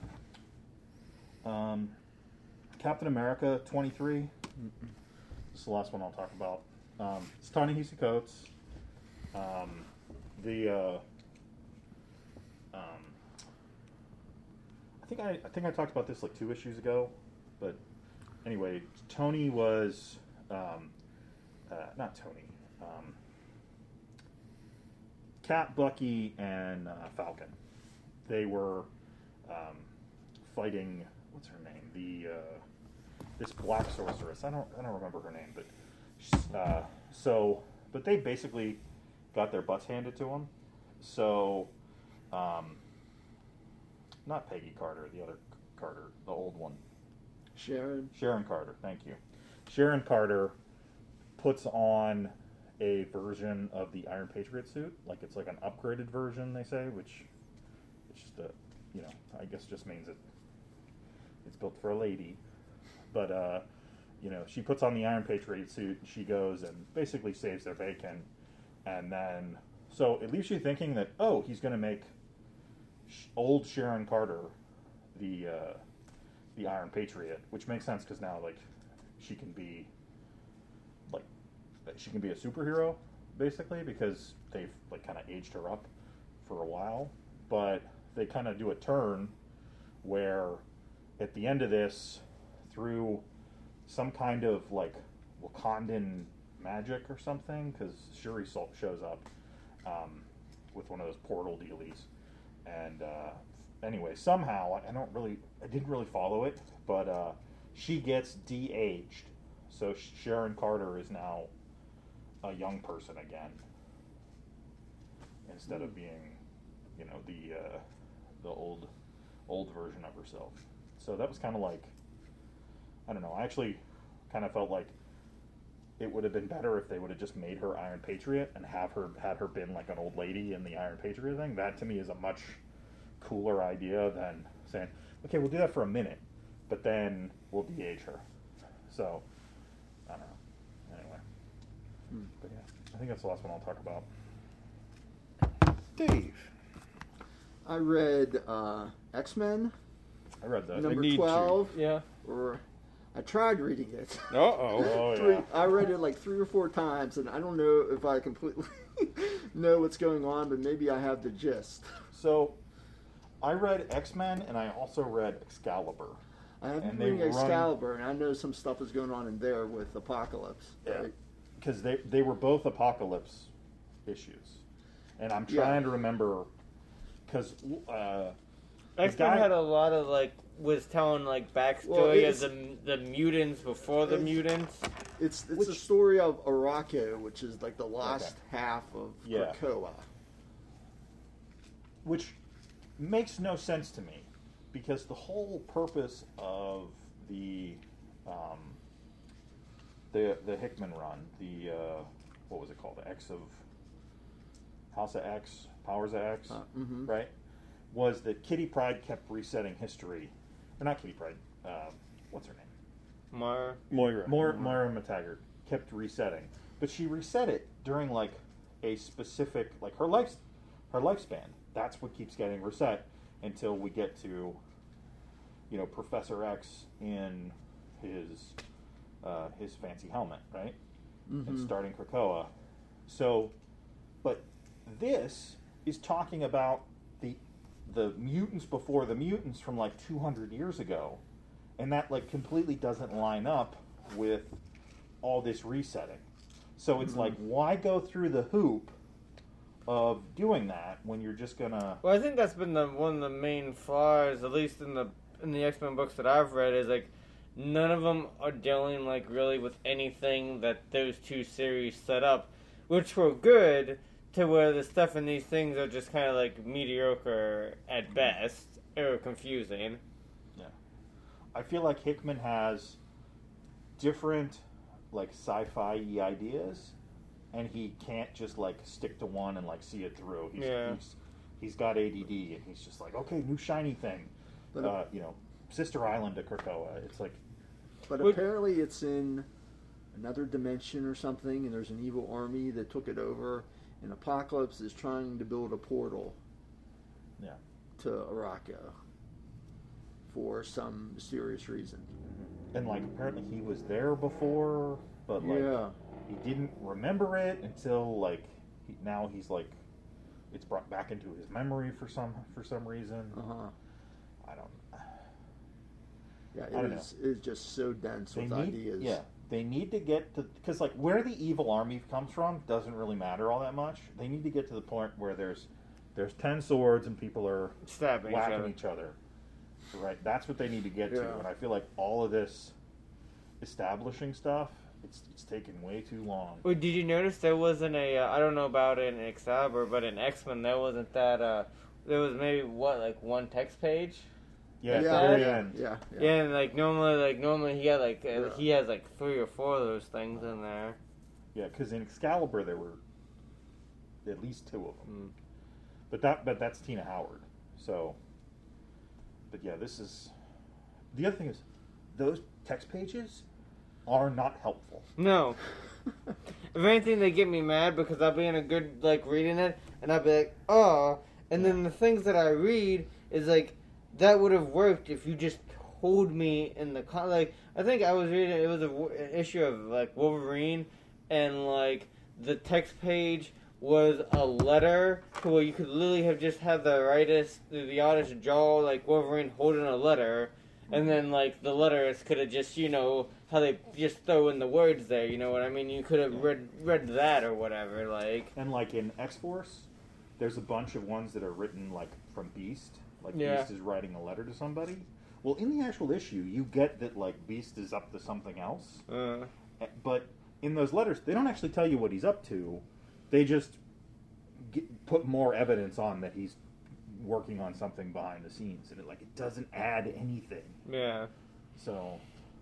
um, Captain America twenty-three. This is the last one I'll talk about. Um, it's Ta-Nehisi Coates. Um, the uh, um, I think I I think I talked about this like two issues ago, but anyway, Tony was um, uh, not Tony. Um, Cap, Bucky, and uh, Falcon. They were um, fighting. What's her name? The uh, this black sorceress. I don't. I don't remember her name, but she's, uh, so. But they basically got their butts handed to them. So, um, not Peggy Carter, the other Carter, the old one. Sharon. Sharon Carter. Thank you. Sharon Carter puts on a version of the Iron Patriot suit, like it's like an upgraded version, they say, which it's just a, you know, I guess just means it it's built for a lady. But uh, you know, she puts on the Iron Patriot suit, and she goes and basically saves their bacon, and then so it leaves you thinking that oh, he's going to make sh- old Sharon Carter the uh, the Iron Patriot, which makes sense because now like she can be like she can be a superhero basically because they've like kind of aged her up for a while, but they kind of do a turn where at the end of this, through some kind of like Wakandan magic or something, because Shuri Salt shows up um, with one of those portal dealies, and uh, anyway, somehow I don't really, I didn't really follow it, but uh, she gets de-aged, so Sharon Carter is now a young person again, instead of being, you know, the uh, the old old version of herself. So that was kind of like, I don't know. I actually kind of felt like it would have been better if they would have just made her Iron Patriot and have her had her been like an old lady in the Iron Patriot thing. That to me is a much cooler idea than saying, okay, we'll do that for a minute, but then we'll de-age her. So I don't know. Anyway, Hmm. but yeah, I think that's the last one I'll talk about. Dave. I read uh, X-Men I read that. number need to. twelve, Yeah. or I tried reading it. Uh oh. Oh Three, yeah. I read it like three or four times, and I don't know if I completely know what's going on, but maybe I have the gist. So I read X-Men and I also read Excalibur. I have And been they reading run- Excalibur, and I know some stuff is going on in there with Apocalypse. Yeah. Right? Because they, they were both Apocalypse issues. And I'm Yeah. trying to remember, because uh, the X Men guy- had a lot of like was telling like backstory Well, of it's- the the mutants before the it's- mutants. It's it's Which- a story of Araco, which is like the last Okay. half of Yeah. Krakoa. which makes no sense to me, because the whole purpose of the um, the the Hickman run, the uh, what was it called, the X of House of X, Powers of X, Uh, mhm. right? Was that Kitty Pryde kept resetting history, or not Kitty Pryde? Uh, what's her name? Mar Moira. Moira, Moira McTaggart kept resetting, but she reset it during like a specific, like her life, her lifespan. That's what keeps getting reset until we get to, you know, Professor X in his uh, his fancy helmet, right? And Mhm. starting Krakoa. So, but this is talking about the the mutants before the mutants from like two hundred years ago, and that like completely doesn't line up with all this resetting. So it's like, why go through the hoop of doing that when you're just gonna? Well, I think that's been the one of the main flaws, at least in the in the X Men books that I've read, is like none of them are dealing like really with anything that those two series set up, which were good, to where the stuff in these things are just kind of like mediocre at best or confusing. I feel like Hickman has different like sci-fi ideas, and he can't just like stick to one and like see it through. He's, Yeah. he's he's got A D D, and he's just like, okay, new shiny thing. But, uh, you know, Sister Island to Krakoa. It's like, but What- apparently it's in another dimension or something, and there's an evil army that took it over, and Apocalypse is trying to build a portal yeah. to Araco for some mysterious reason. And like apparently he was there before, but like Yeah. he didn't remember it until like he, now he's like it's brought back into his memory for some for some reason. Uh huh. I don't. Yeah, I don't it is, it's just so dense They with need, ideas. yeah, they need to get to because like where the evil army comes from doesn't really matter all that much. They need to get to the point where there's there's ten swords and people are Stabbing each whacking other. each other. Right, that's what they need to get to. Yeah. And I feel like all of this establishing stuff, it's it's taking way too long. Wait, did you notice there wasn't a? Uh, I don't know about it in Excalibur, but in X Men there wasn't that. Uh, there was maybe what like one text page. Yeah, at yeah, the very yeah, end. yeah, Yeah, and like normally, like normally he had like uh, Yeah. he has like three or four of those things in there. Yeah, because in Excalibur there were at least two of them. Mm. But that but that's Tina Howard. So, but yeah, this is the other thing is those text pages are not helpful. No. If anything, they get me mad because I'll be in a good like reading it, and I'll be like, oh, and then the things that I read is like that would have worked if you just told me in the con. Like I think I was reading it was a, w- an issue of like Wolverine, and like the text page was a letter to where you could literally have just had the rightest, the oddest jaw like Wolverine holding a letter. And then, like, the letters could have just, you know, how they just throw in the words there, you know what I mean? You could have read read that or whatever, like. And like in X Force, there's a bunch of ones that are written like from Beast. Like Yeah. Beast is writing a letter to somebody. Well, in the actual issue, you get that like Beast is up to something else. Uh, Eh, But in those letters, they don't actually tell you what he's up to. They just get, put more evidence on that he's working on something behind the scenes, and it like it doesn't add anything. yeah. So,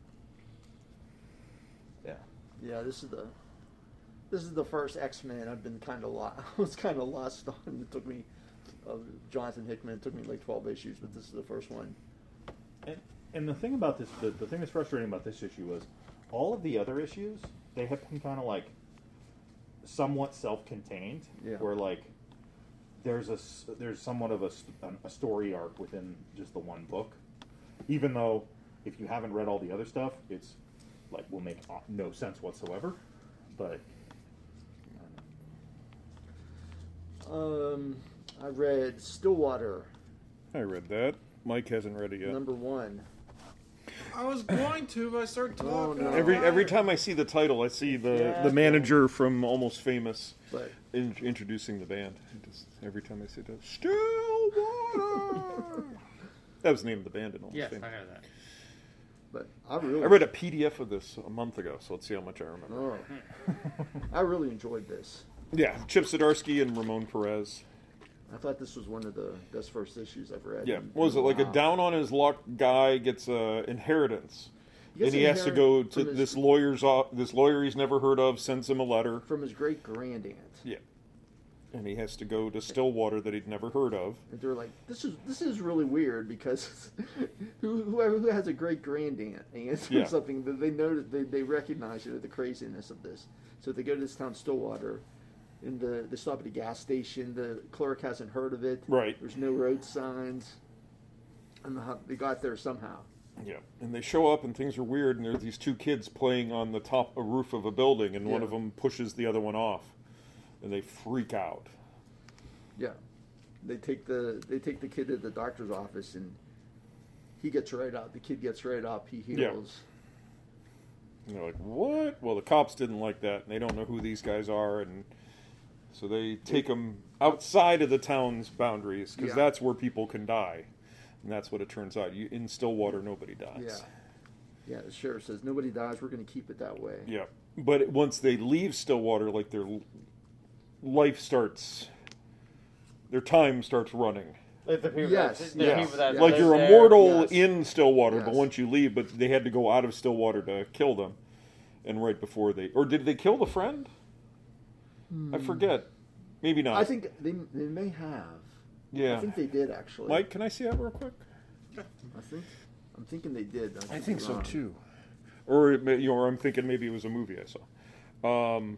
yeah. Yeah, this is the this is the first X-Men I've been kind of lost. I was kind of lost on. It took me uh, Jonathan Hickman. It took me like twelve issues, but this is the first one. And, and the thing about this, the, the thing that's frustrating about this issue was all of the other issues, they have been kind of like somewhat self-contained, Yeah. where like there's a s- there's somewhat of a, s- a story arc within just the one book, even though if you haven't read all the other stuff, it's like will make uh, no sense whatsoever. But Um, I read Stillwater I read that. Mike hasn't read it yet. number one. I was going to, but I started Oh, talking. no. Every every time I see the title, I see the, Yeah. the manager from Almost Famous But in, introducing the band. It Just, every time I see that, Stillwater. That was the name of the band in Almost Yes, I Famous. know that. but I really I read a P D F of this a month ago, so let's see how much I remember. Oh, I really enjoyed this. Yeah, Chip Zdarsky and Ramon Perez. I thought this was one of the best first issues I've read. Yeah, in- what was in it like a while. down on his luck guy gets a inheritance, He gets and he has to inherit go from to his- this lawyer's o- this lawyer he's never heard of sends him a letter. from his great grand aunt. Yeah, and he has to go to Stillwater that he'd never heard of. And they're like, "This is this is really weird because who whoever who has a great grand aunt aunt or Yeah. something, that they know that they, they recognize you know, the craziness of this. So they go to this town Stillwater, and the they stop at a gas station. The clerk hasn't heard of it. Right. There's no road signs, and the, they got there somehow. Yeah, and they show up and things are weird, and there's these two kids playing on the top a roof of a building, and one Yeah. of them pushes the other one off, and they freak out. Yeah, they take the they take the kid to the doctor's office, and he gets right up. The kid gets right up. He Yeah. heals. And they're like, "What?" Well, the cops didn't like that, and they don't know who these guys are, and so they take them outside of the town's boundaries because Yeah. that's where people can die, and that's what it turns out. You, in Stillwater, nobody dies. Yeah, yeah. The sheriff says nobody dies. We're going to keep it that way. Yeah, but it- once they leave Stillwater, like their l- life starts, their time starts running. Like the people, Yes, that, the yes, people that yes. Like live you're there. immortal yes. in Stillwater, but Yes. once you leave, but they had to go out of Stillwater to kill them, and right before they, or did they kill the friend? I forget. Maybe not. Hmm. I think they they may have. Yeah. I think they did actually. Mike, can I see that real quick? I think I'm thinking they did. I could think be so wrong. too. Or it may, you know, or I'm thinking maybe it was a movie I saw. Um,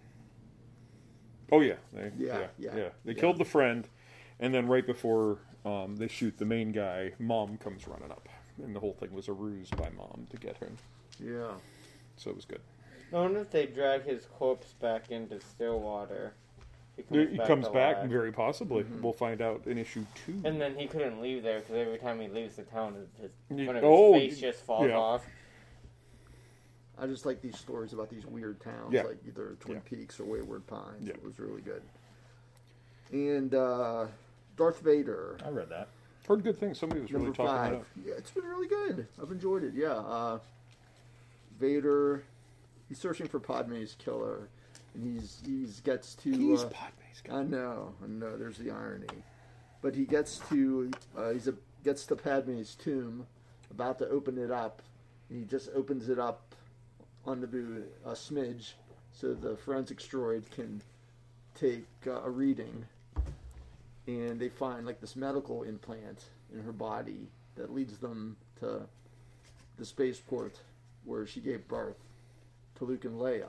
oh yeah, they, Yeah, yeah, They yeah. killed the friend, and then right before um, they shoot the main guy, Mom comes running up, and the whole thing was a ruse by Mom to get him. Yeah. So it was good. I wonder if they drag his corpse back into Stillwater. He He comes to back, life. very possibly. We'll find out in issue two. And then he couldn't leave there because every time he leaves the town, his, Ye- his, one of his oh, face just falls yeah. off. I just like these stories about these weird towns, Yeah. like either Twin Yeah. Peaks or Wayward Pines. Yeah. It was really good. And uh, Darth Vader, I read that. Heard good things. Somebody was number really talking five. it up. Yeah, it's been really good. I've enjoyed it. Yeah. Uh, Vader, he's searching for Padme's killer, and he's he's gets to. He's uh, Padme's guy. I know, I know. There's the irony, but he gets to uh, he's a, gets to Padme's tomb, about to open it up, and he just opens it up onto a smidge, so the forensics droid can take uh, a reading, and they find like this medical implant in her body that leads them to the spaceport where she gave birth to Luke and Leia.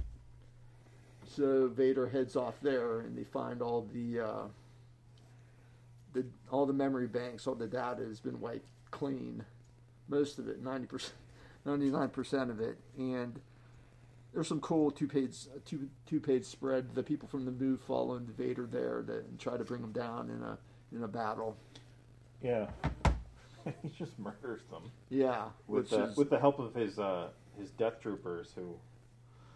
So Vader heads off there, and they find all the uh, the all the memory banks, all the data has been wiped clean, most of it, ninety percent, ninety-nine percent of it, and there's some cool two page two two page spread. The people from the move follow Vader there to, and try to bring him down in a in a battle. Yeah. He just murders them Yeah, with which the, is with the help of his uh, his death troopers who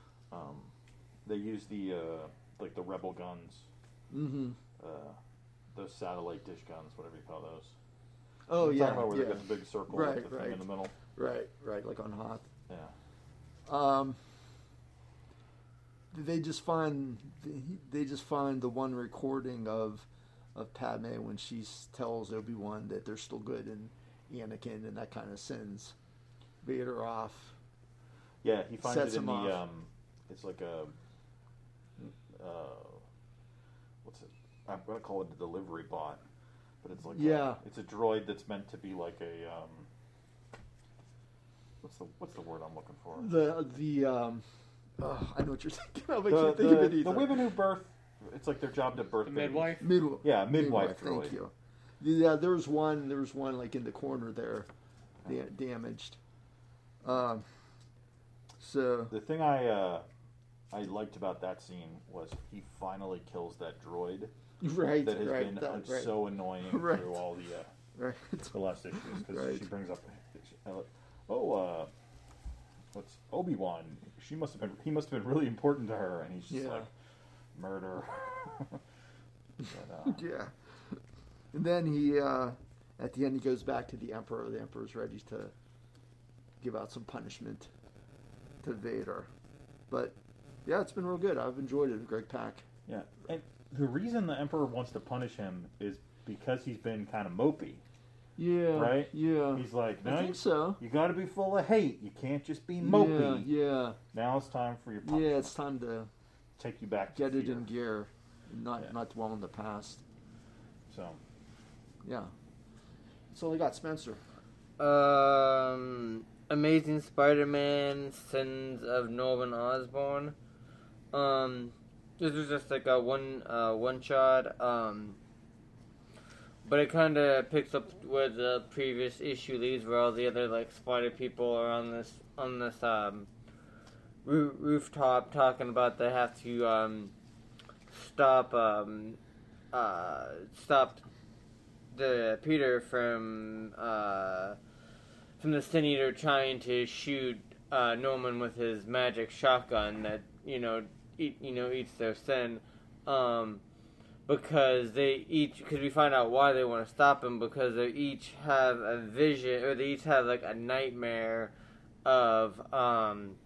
um, they use the uh, like the rebel guns. hmm Uh, those satellite dish guns, whatever you call those. Oh You're yeah, talking about where yeah. they got the big circle Right, with the thing right. in the middle. Right, right, like on Hoth. Yeah. Um, they just find they just find the one recording of of Padme when she tells Obi-Wan that they're still good and Anakin, and that kind of sends Vader off. Yeah, he finds Sets it in him the off. um. It's like a. Uh, what's it? I'm gonna call it a delivery bot, but it's like Yeah. A, it's a droid that's meant to be like a um. What's the what's the word I'm looking for? The the um, oh, I know what you're thinking of. I The, can't think the, of it the either. women who birth. It's like their job to birth The babies. midwife. Midwife. Yeah, midwife Thank droid. you. Yeah, there was one. There was one like in the corner there, da- damaged. Um. So The thing I uh, I liked about that scene was he finally kills that droid right, that has right, been that, uh, right, so annoying Right. through all the uh, right. the last issues because Right. she brings up, uh, oh, uh, what's Obi-Wan? She must have been. He must have been really important to her, and he's just Yeah. like murder. but, uh, Yeah. And then he, uh, at the end, he goes back to the Emperor. The Emperor's ready to give out some punishment to Vader. But, yeah, it's been real good. I've enjoyed it, Greg Pak. yeah, and the reason the Emperor wants to punish him is because he's been kind of mopey. Yeah. Right? Yeah. He's like, I no, think you, so. you got to be full of hate. You can't just be Yeah, mopey. yeah. Now it's time for your Yeah, punishment. it's time to Take you back to get it fear. in gear and not, Yeah. not dwell in the past. So, Yeah. That's all I got, Spencer. Um, Amazing Spider-Man: Sins of Norman Osborn. Um, this was just like a one uh, one shot. Um, but it kind of picks up where the previous issue leaves, where all the other like Spider people are on this on this um roo- rooftop talking about they have to um stop um uh stop the Peter from uh from the Sin Eater trying to shoot uh, Norman with his magic shotgun that you know eat, you know eats their sin, um, because they each because we find out why they want to stop him because they each have a vision or they each have like a nightmare of um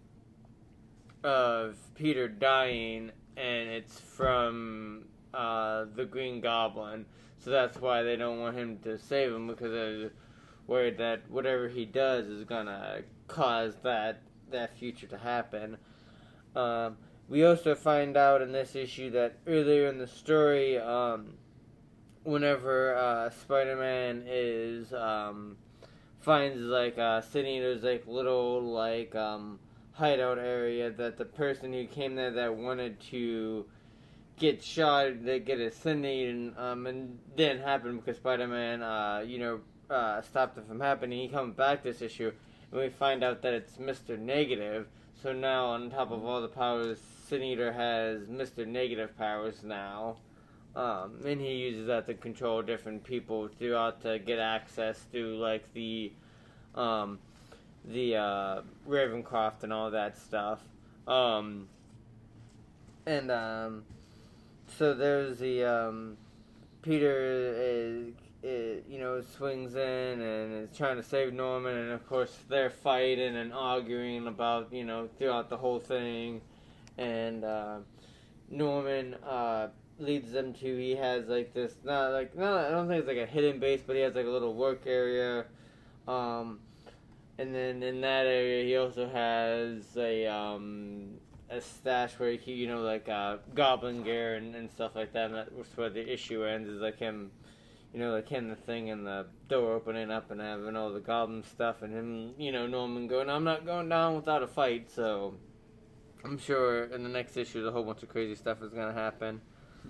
of Peter dying, and it's from uh, the Green Goblin. So that's why they don't want him to save him, because they're worried that whatever he does is gonna cause that that future to happen. Um, we also find out in this issue that earlier in the story, um, whenever uh, Spider-Man is um, finds like uh, Sin Eater's like little like um, hideout area, that the person who came there that wanted to get shot, they get a Sin Eater, um, and didn't happen because Spider-Man, uh, you know, uh, stopped it from happening. He comes back this issue, and we find out that it's Mister Negative. So now, on top of all the powers, Sin Eater has Mister Negative powers now. Um, and he uses that to control different people throughout to get access to, like, the, um, the, uh, Ravencroft and all that stuff. Um, and, um, so there's the, um, Peter is, is, you know, swings in and is trying to save Norman, and of course they're fighting and arguing about, you know, throughout the whole thing, and, uh, Norman, uh, leads them to, he has like this, not like, not, I don't think it's like a hidden base, but he has like a little work area, um, and then in that area he also has a, um, a stash where he, you know, like, uh, goblin gear and, and stuff like that, and that's where the issue ends, is like him, you know, like him, the thing, and the door opening up and having all the goblin stuff, and him, you know, Norman going, I'm not going down without a fight, so I'm sure in the next issue a whole bunch of crazy stuff is going to happen.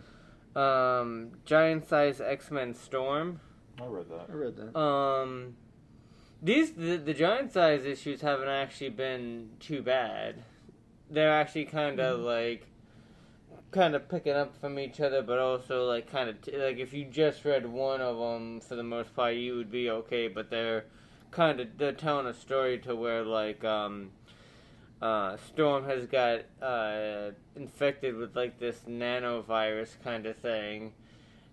Um, Giant Size X-Men Storm. I read that. I read that. Um, these, the, the Giant Size issues haven't actually been too bad. They're actually kind of mm. like, kind of picking up from each other, but also like kind of t- like if you just read one of them for the most part, you would be okay. But they're kind of they're telling a story to where like um, uh, Storm has got uh, infected with like this nanovirus kind of thing,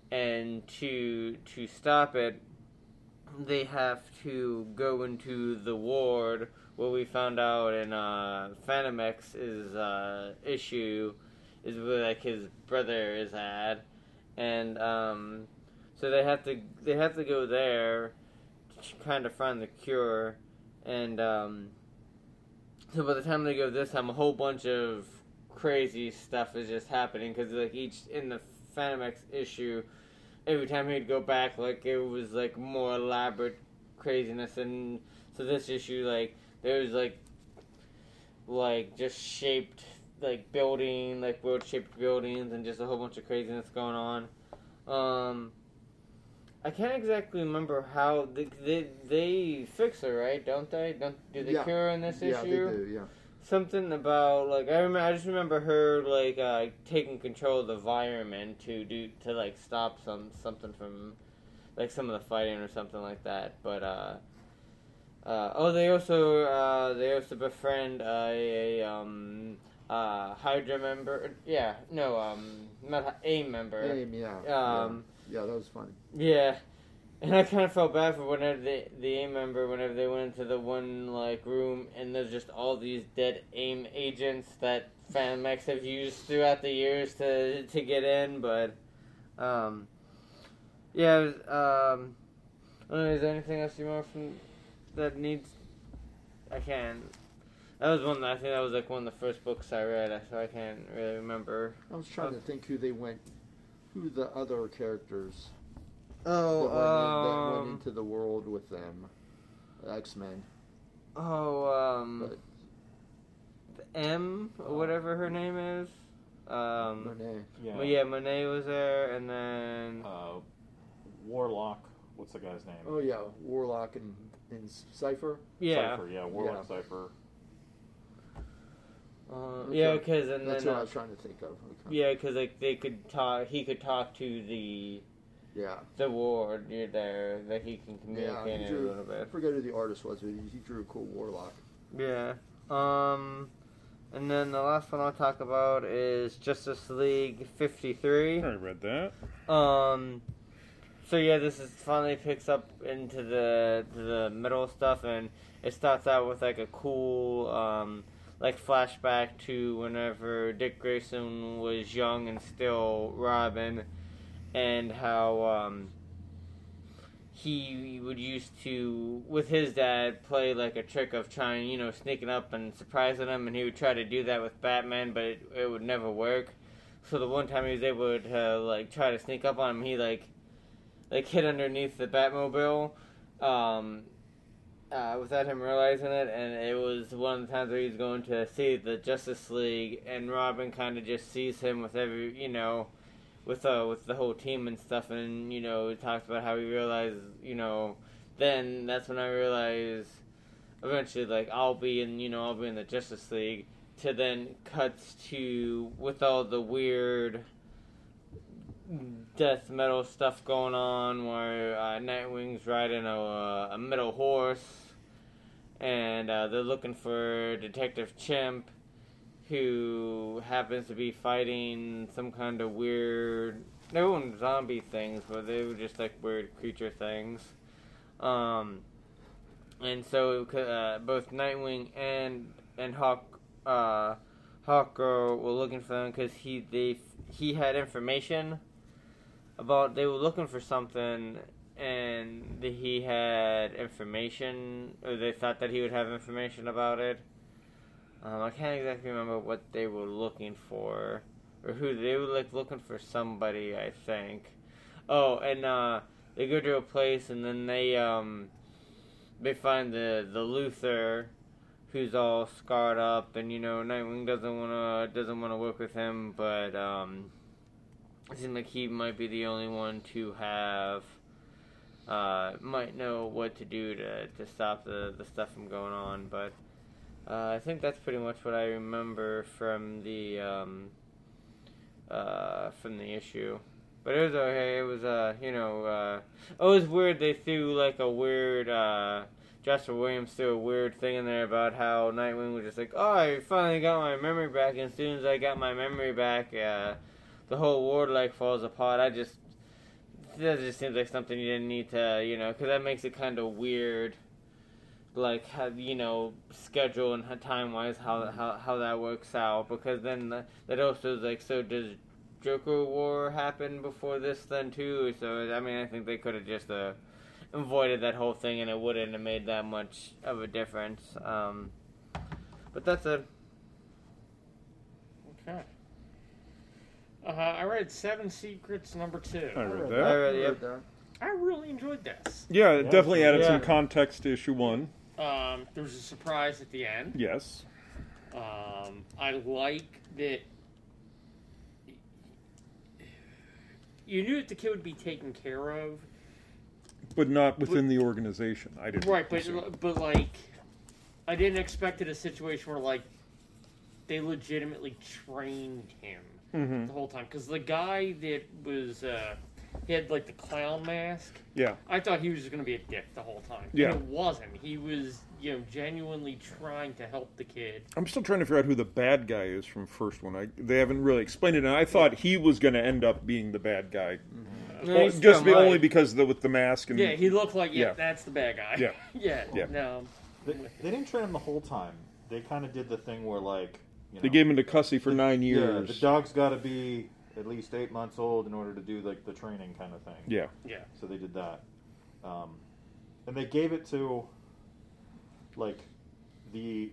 and to to stop it, they have to go into the ward where we found out in uh, Phantom X's uh, issue is where like his brother is at, and um, so they have to they have to go there to kind of find the cure, and um, so by the time they go this time, a whole bunch of crazy stuff is just happening because like each in the Phantom X issue, every time he'd go back, like it was like more elaborate craziness, and so this issue like there was like like just shaped like building like world shaped buildings and just a whole bunch of craziness going on. Um, I can't exactly remember how they they, they fix her, right? Don't they? Don't do they Yeah. cure in this Yeah, issue? they do. Yeah. Something about like I remember. I just remember her like uh, taking control of the environment to do to like stop some something from like some of the fighting or something like that. But uh, uh, oh, they also uh, they also befriend uh, a um uh Hydra member. Yeah, no, um, not a member. Aim, yeah. Um, yeah. Yeah, that was funny. Yeah. And I kind of felt bad for whenever the the AIM member, whenever they went into the one like room, and there's just all these dead AIM agents that Phantom X have used throughout the years to to get in. But um, yeah, it was, um, I don't know, is there anything else you want from that needs? I can't. That was one. That, I think that was like one of the first books I read, so I can't really remember. I was trying to think who they went, who the other characters. Oh, that, went in, that um, went into the world with them, X-Men. oh, um. But M or whatever her name is. Um, Monet. Yeah. well, yeah, Monet was there, and then Uh, Warlock. What's the guy's name? Oh yeah, Warlock and, and Cypher. yeah, Cypher. Yeah, Warlock Yeah. Cypher. uh, That's yeah, right. because and That's then what I uh, was trying to think of. Okay. yeah, because like they could talk, he could talk to the Yeah. the ward near there, that he can Yeah. communicate He in a drew, little I bit. forget who the artist was, but he, he drew a cool Warlock. Yeah. Um, and then the last one I'll talk about is Justice League fifty-three. I read that. Um, so yeah, this is finally picks up into the to the middle stuff, and it starts out with like a cool um, like flashback to whenever Dick Grayson was young and still Robin, and how um, he would used to with his dad play like a trick of trying, you know, sneaking up and surprising him, and he would try to do that with Batman, but it, it would never work. So the one time he was able to like try to sneak up on him, he like like hid underneath the Batmobile um, uh, without him realizing it, and it was one of the times where he was going to see the Justice League, and Robin kind of just sees him with every, you know, with uh, with the whole team and stuff, and you know, he talks about how he realized, you know, then that's when I realized eventually, like, I'll be in, you know, I'll be in the Justice League. To then cuts to with all the weird death metal stuff going on, where uh, Nightwing's riding a, a metal horse, and uh, they're looking for Detective Chimp, who happens to be fighting some kind of weird. They weren't zombie things, but they were just like weird creature things. Um, and so uh, both Nightwing and and Hawk. Uh, Hawkgirl were looking for them because he they he had information about they were looking for something, and he had information, or they thought that he would have information about it. Um, I can't exactly remember what they were looking for, or who they were like looking for somebody, I think. Oh, and uh, they go to a place, and then they um they find the the Luthor, who's all scarred up, and you know Nightwing doesn't wanna doesn't wanna work with him, but um, it seems like he might be the only one to have uh, might know what to do to to stop the the stuff from going on. But uh, I think that's pretty much what I remember from the um, uh, from the issue. But it was okay. It was uh you know uh, it was weird. They threw like a weird. Uh, Joshua Williams threw a weird thing in there about how Nightwing was just like, oh, I finally got my memory back, and as soon as I got my memory back, uh, the whole world like falls apart. I just that just seems like something you didn't need to, you know, because that makes it kind of weird, like how you know schedule and time wise how how how that works out. Because then the, that also is like, so does Joker War happen before this then too? So I mean, I think they could have just uh, avoided that whole thing, and it wouldn't have made that much of a difference. Um, but that's it. Okay. Uh, I read Seven Secrets number two. I read I that. read, I yep. read that. I really enjoyed this. Yeah, it Yeah. definitely added Yeah. some context to issue one. Um, there was a surprise at the end. Yes. Um, I like that you knew that the kid would be taken care of. But not within the organization. I didn't. Right, but assume. but like, I didn't expect it a situation where like they legitimately trained him Mhm. the whole time. Because the guy that was uh, he had like the clown mask. Yeah. I thought he was just going to be a dick the whole time. Yeah. And it wasn't. He was, you know, genuinely trying to help the kid. I'm still trying to figure out who the bad guy is from first one. I, they haven't really explained it, and I thought he was going to end up being the bad guy. No, Well, he just still be, might. only because the, with the mask and Yeah, he looked like, yeah, Yeah. that's the bad guy. Yeah. yeah. Yeah. No. They, they didn't train him the whole time. They kind of did the thing where, like, you know, they gave him to Cussy for nine yeah, years. the dog's got to be at least eight months old in order to do like the training kind of thing. Yeah. Yeah. So they did that, um, and they gave it to like the.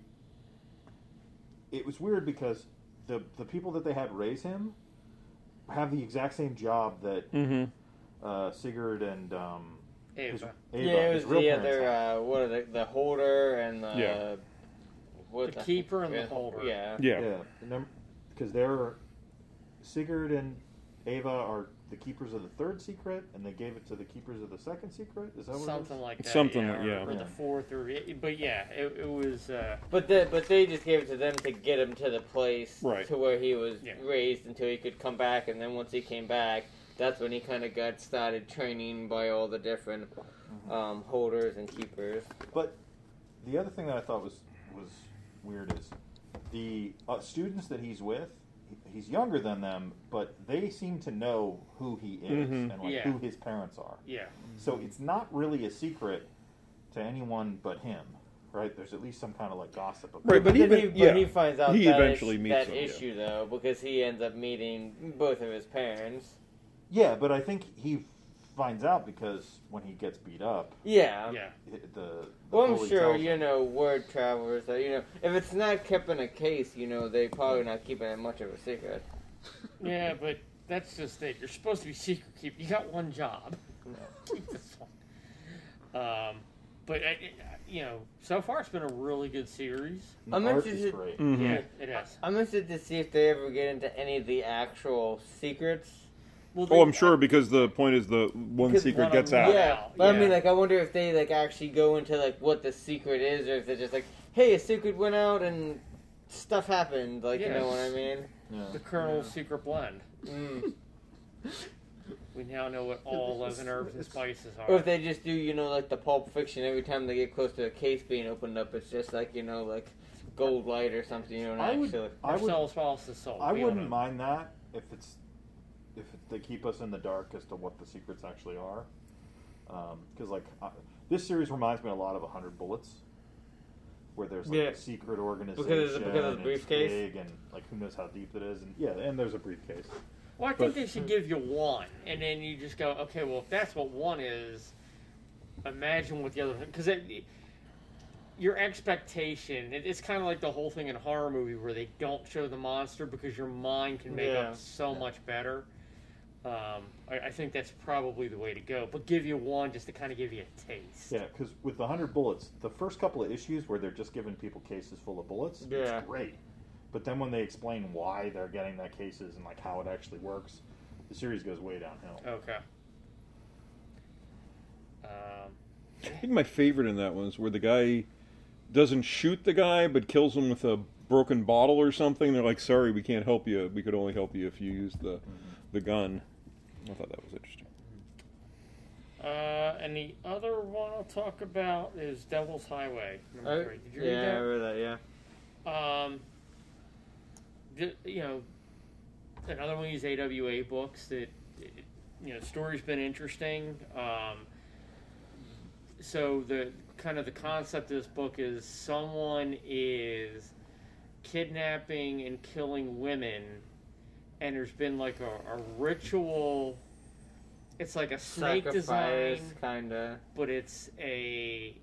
It was weird because the the people that they had raise him have the exact same job that Mm-hmm. uh, Sigurd and um, his- Ava. Ava, Yeah, it his was real the parents other, had. uh, what are the, the holder and the, Yeah. what The keeper and the yeah, holder. Yeah. Yeah. Yeah, because they're Sigurd and Ava are the keepers of the third secret, and they gave it to the keepers of the second secret. Is that what Something it is? like that. Something yeah, like- or, yeah. or Yeah. the fourth, or but yeah, it, it was. Uh, But the, but they just gave it to them to get him to the place Right. to where he was Yeah. raised until he could come back, and then once he came back, that's when he kind of got started training by all the different um, holders and keepers. But the other thing that I thought was was weird is the uh, students that he's with. he- He's younger than them, but they seem to know who he is Mhm. and like Yeah. who his parents are. yeah. So it's not really a secret to anyone but him, right? There's at least some kind of like gossip about Right, but it. then even- he, yeah. but he finds out He that, eventually issue, meets that them, yeah. issue though, because he ends up meeting both of his parents. Yeah, but I think he finds out because when he gets beat up, Yeah. Yeah. it- the, the Well, I'm bully sure, tells you him. know, word travelers that, you know, if it's not kept in a case, you know, they probably not keeping it much of a secret. Yeah, but that's just it. You're supposed to be secret keeper. You got one job. Keep this one. Um, but I, I- you know, so far it's been a really good series. The I'm art interested- is great. Mhm. Yeah, it is. I'm interested to see if they ever get into any of the actual secrets. Well, Oh, I'm sure because the point is the one Because secret one gets of them- out. Yeah, Wow, but I yeah. mean, like, I wonder if they, like, actually go into, like, what the secret is, or if they're just like, hey, a secret went out and stuff happened, like, you know what I mean? Yeah. the Colonel's secret blend. Mm. We now know what all eleven herbs and spices Or are. if they just do, you know, like the Pulp Fiction, every time they get close to a case being opened up, it's just like, you know, like gold light or something, you know, I not would- actually. I would- Ourselves whilst the soul. I We don't wouldn't know. mind that if it's if it, they keep us in the dark as to what the secrets actually are, because like uh, this series reminds me a lot of a Hundred Bullets, where there's like Yeah. a secret organization Because of the- because of the and it's briefcase? big and like who knows how deep it is, and yeah, and there's a briefcase. Well, I think But- they should give you one, and then you just go, okay, well, if that's what one is, imagine what the other thing. Because your expectation, it, it's kind of like the whole thing in a horror movie where they don't show the monster because your mind can make Yeah. up so much better. Um, I, I think that's probably the way to go. But give you one just to kind of give you a taste. Yeah, because with the Hundred Bullets, the first couple of issues where they're just giving people cases full of bullets, Yeah. it's great. But then when they explain why they're getting that cases and like how it actually works, the series goes way downhill. Okay. Um, I think my favorite in that one is where the guy doesn't shoot the guy but kills him with a broken bottle or something. They're like, "Sorry, we can't help you. We could only help you if you use the the gun." I thought that was interesting. uh, and the other one I'll talk about is Devil's Highway number Uh, three. Did you read yeah, I that? read that, yeah. Um, ju- you know, another one of these A W A books that, it, you know, story's been interesting. Um, so the kind of the concept of this book is someone is kidnapping and killing women, and there's been like a, a ritual. It's like a snake Sacrifice, design, kinda. but it's a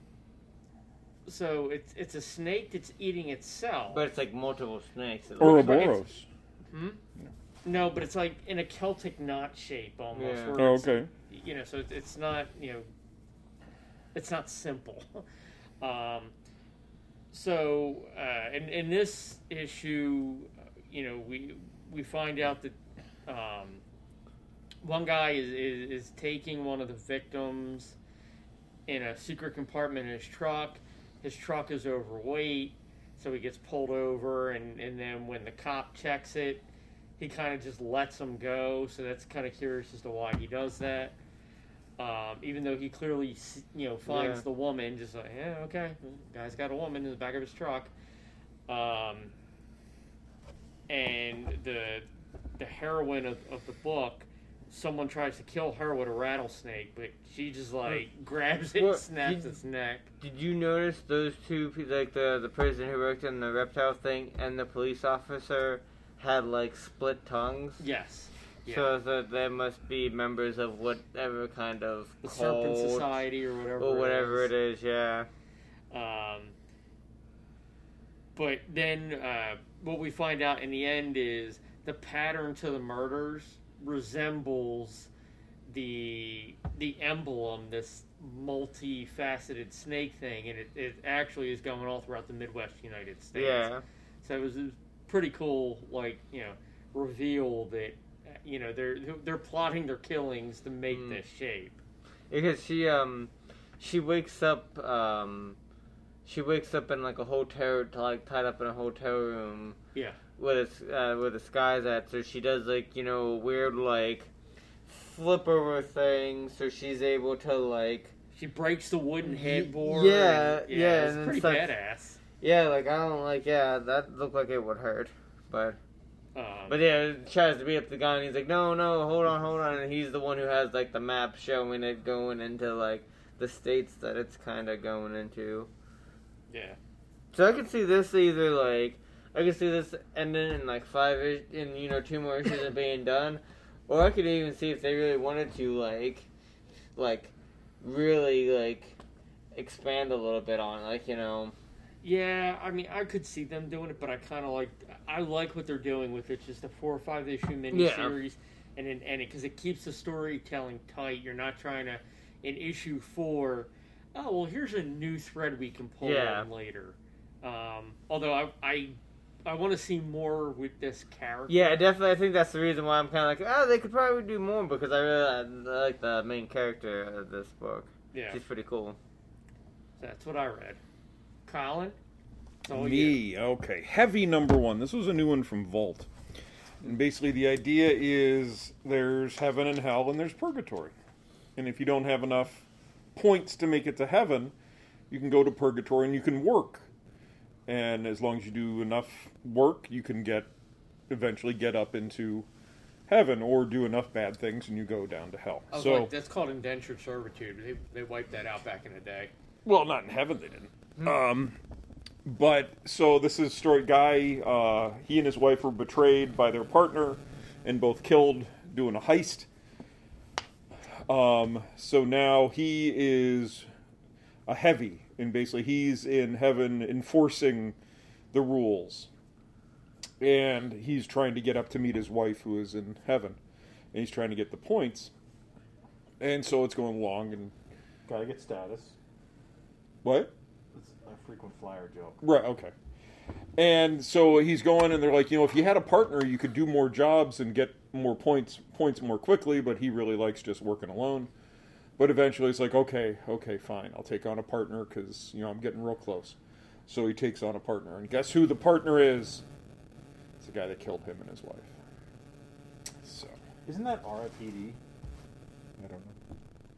so it's it's a snake that's eating itself. But it's like multiple snakes. It looks like. Ouroboros. Hmm? No, but it's like in a Celtic knot shape almost. Yeah. Where Oh, it's, okay. You know, so it's, it's not, you know, it's not simple. um, so, uh, in, in this issue, you know, we we find out that um, one guy is, is, is taking one of the victims in a secret compartment in his truck. His truck is overweight, so he gets pulled over, and, and then when the cop checks it, he kind of just lets him go. So that's kind of curious as to why he does that. Um, even though he clearly, you know, finds Yeah. the woman, just like, yeah, okay, guy's got a woman in the back of his truck. Um, and the the heroine of, of the book, someone tries to kill her with a rattlesnake, but she just like grabs it Well, and snaps did- its neck. Did you notice those two, pe- like the the person who worked in the reptile thing and the police officer, had like split tongues? Yes. Yeah. So that they must be members of whatever kind of the Serpent cult Society or whatever. or whatever it is. it is. Yeah. Um, but then uh, what we find out in the end is the pattern to the murders resembles the the emblem, this multifaceted snake thing, and it, it actually is going all throughout the Midwest United States. Yeah. So it was, it was pretty cool, like, you know, reveal that, you know, they're they're plotting their killings to make Mm. this shape. Because she um she wakes up um she wakes up in like a hotel, like tied up in a hotel room. Yeah. With its uh, with the skies at, so she does like, you know, weird like flip over thing, so she's able to like She breaks the wooden Y- headboard. yeah, and, yeah, it's and pretty it's like- badass. yeah, like I don't like yeah that looked like it would hurt, but Um, but yeah, it tries to beat up the guy and he's like no no hold on hold on, and he's the one who has like the map showing it going into like the states that it's kind of going into. yeah. So I could see this either like I could see this ending in like five ish, in you know two more issues of being done, or I could even see if they really wanted to like, like, really like expand a little bit on it, like you know. Yeah, I mean, I could see them doing it, but I kind of like, I like what they're doing with it. Just a four or five issue miniseries, and then and it because it keeps the storytelling tight. You're not trying to, in issue four, oh well, here's a new thread we can pull Yeah. on later. Um, although I I, I want to see more with this character. Yeah, definitely. I think that's the reason why I'm kind of like, oh, they could probably do more because I really I like the main character of this book. Yeah, She's pretty cool. that's what I read. Colin, it's all you. Me, okay. Heavy number one. This was a new one from Vault. And basically the idea is there's heaven and hell and there's purgatory. And if you don't have enough points to make it to heaven, you can go to purgatory and you can work. And as long as you do enough work, you can get eventually get up into heaven or do enough bad things and you go down to hell. I was So, like, that's called indentured servitude. They they wiped that out back in the day. well, not in heaven they didn't. Um, but so this is story guy. Uh, he and his wife were betrayed by their partner, and both killed doing a heist. Um, so now he is a heavy, and basically he's in heaven enforcing the rules, and he's trying to get up to meet his wife who is in heaven, and he's trying to get the points. And so it's going long and Gotta get status. what? It's a frequent flyer joke. Right, okay. And so he's going, and they're like, you know, if you had a partner, you could do more jobs and get more points points more quickly, but he really likes just working alone. But eventually it's like, okay, okay, fine, I'll take on a partner because, you know, I'm getting real close. So he takes on a partner. And guess who the partner is? It's the guy that killed him and his wife. So, Isn't that R I P D? I don't know.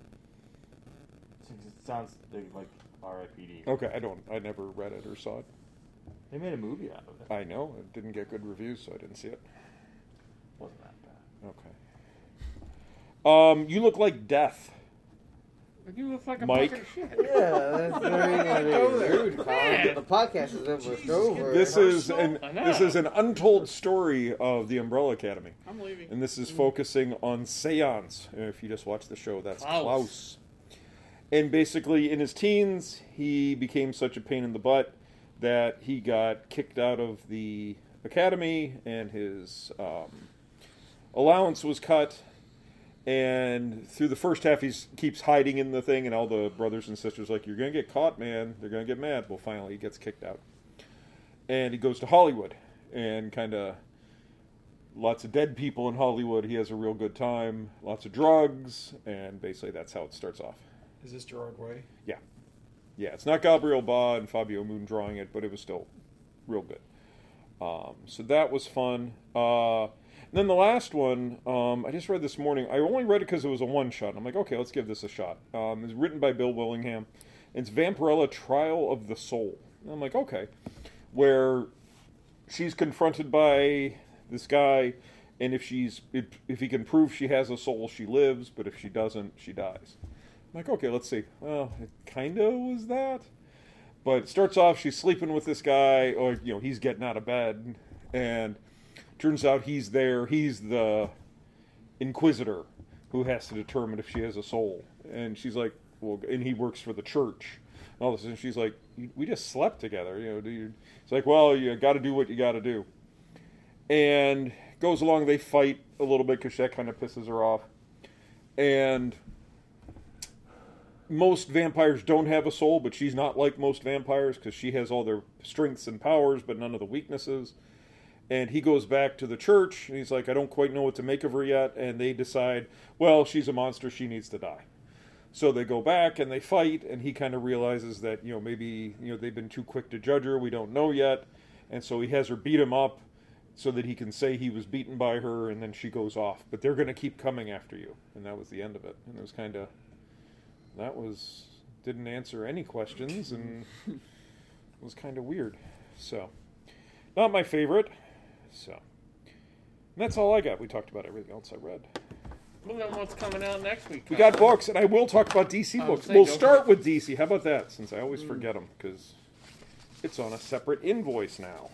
It sounds like- like R I P D. Okay, I don't, I never read it or saw it. They made a movie out of it. I know, it didn't get good reviews, so I didn't see it. Wasn't that bad. Okay. Um, you look like death. You look like a Mike. bucket of shit. Yeah, that's very rude, Colin. The podcast is almost over. This is an I know. this is an untold story of the Umbrella Academy, I'm leaving. and this is focusing on Seance. If you just watch the show, that's Klaus. Klaus. And basically, in his teens, he became such a pain in the butt that he got kicked out of the academy, and his um, allowance was cut. And through the first half, he keeps hiding in the thing, and all the brothers and sisters are like, "You're gonna get caught, man. They're gonna get mad." Well, finally, he gets kicked out, and he goes to Hollywood, and kind of lots of dead people in Hollywood. He has a real good time, lots of drugs, and basically that's how it starts off. Is this Gerard Way? Yeah, yeah. It's not Gabriel Ba and Fabio Moon drawing it, but it was still real good. Um, so that was fun. Uh, and then the last one, um, I just read this morning. I only read it because it was a one-shot. I'm like, okay, let's give this a shot. Um, it's written by Bill Willingham. It's Vampirella Trial of the Soul. And I'm like, okay. Where she's confronted by this guy, and if she's if, if he can prove she has a soul, she lives, but if she doesn't, she dies. I'm like, okay, let's see. Well, it kind of was that. But it starts off, she's sleeping with this guy, or, you know, he's getting out of bed, and turns out he's there. He's the inquisitor who has to determine if she has a soul. And she's like, well, and he works for the church. And all this, and she's like, we just slept together, you know. Do you? It's like, well, you got to do what you got to do. And goes along, they fight a little bit because that kind of pisses her off. And most vampires don't have a soul, but she's not like most vampires because she has all their strengths and powers, but none of the weaknesses. And he goes back to the church, and he's like, I don't quite know what to make of her yet. And they decide, well, she's a monster, she needs to die. So they go back and they fight, and he kind of realizes that, you know, maybe, you know, they've been too quick to judge her, we don't know yet. And so he has her beat him up so that he can say he was beaten by her, and then she goes off. But they're going to keep coming after you. And that was the end of it. And it was kind of, that was, didn't answer any questions, and was kind of weird. So, not my favorite. So, and that's all I got. We talked about everything else I read. Well, then what's coming out next week? We got books, and I will talk about D C I books. was We'll saying, start don't- with D C. How about that? Since I always forget them, because it's on a separate invoice now.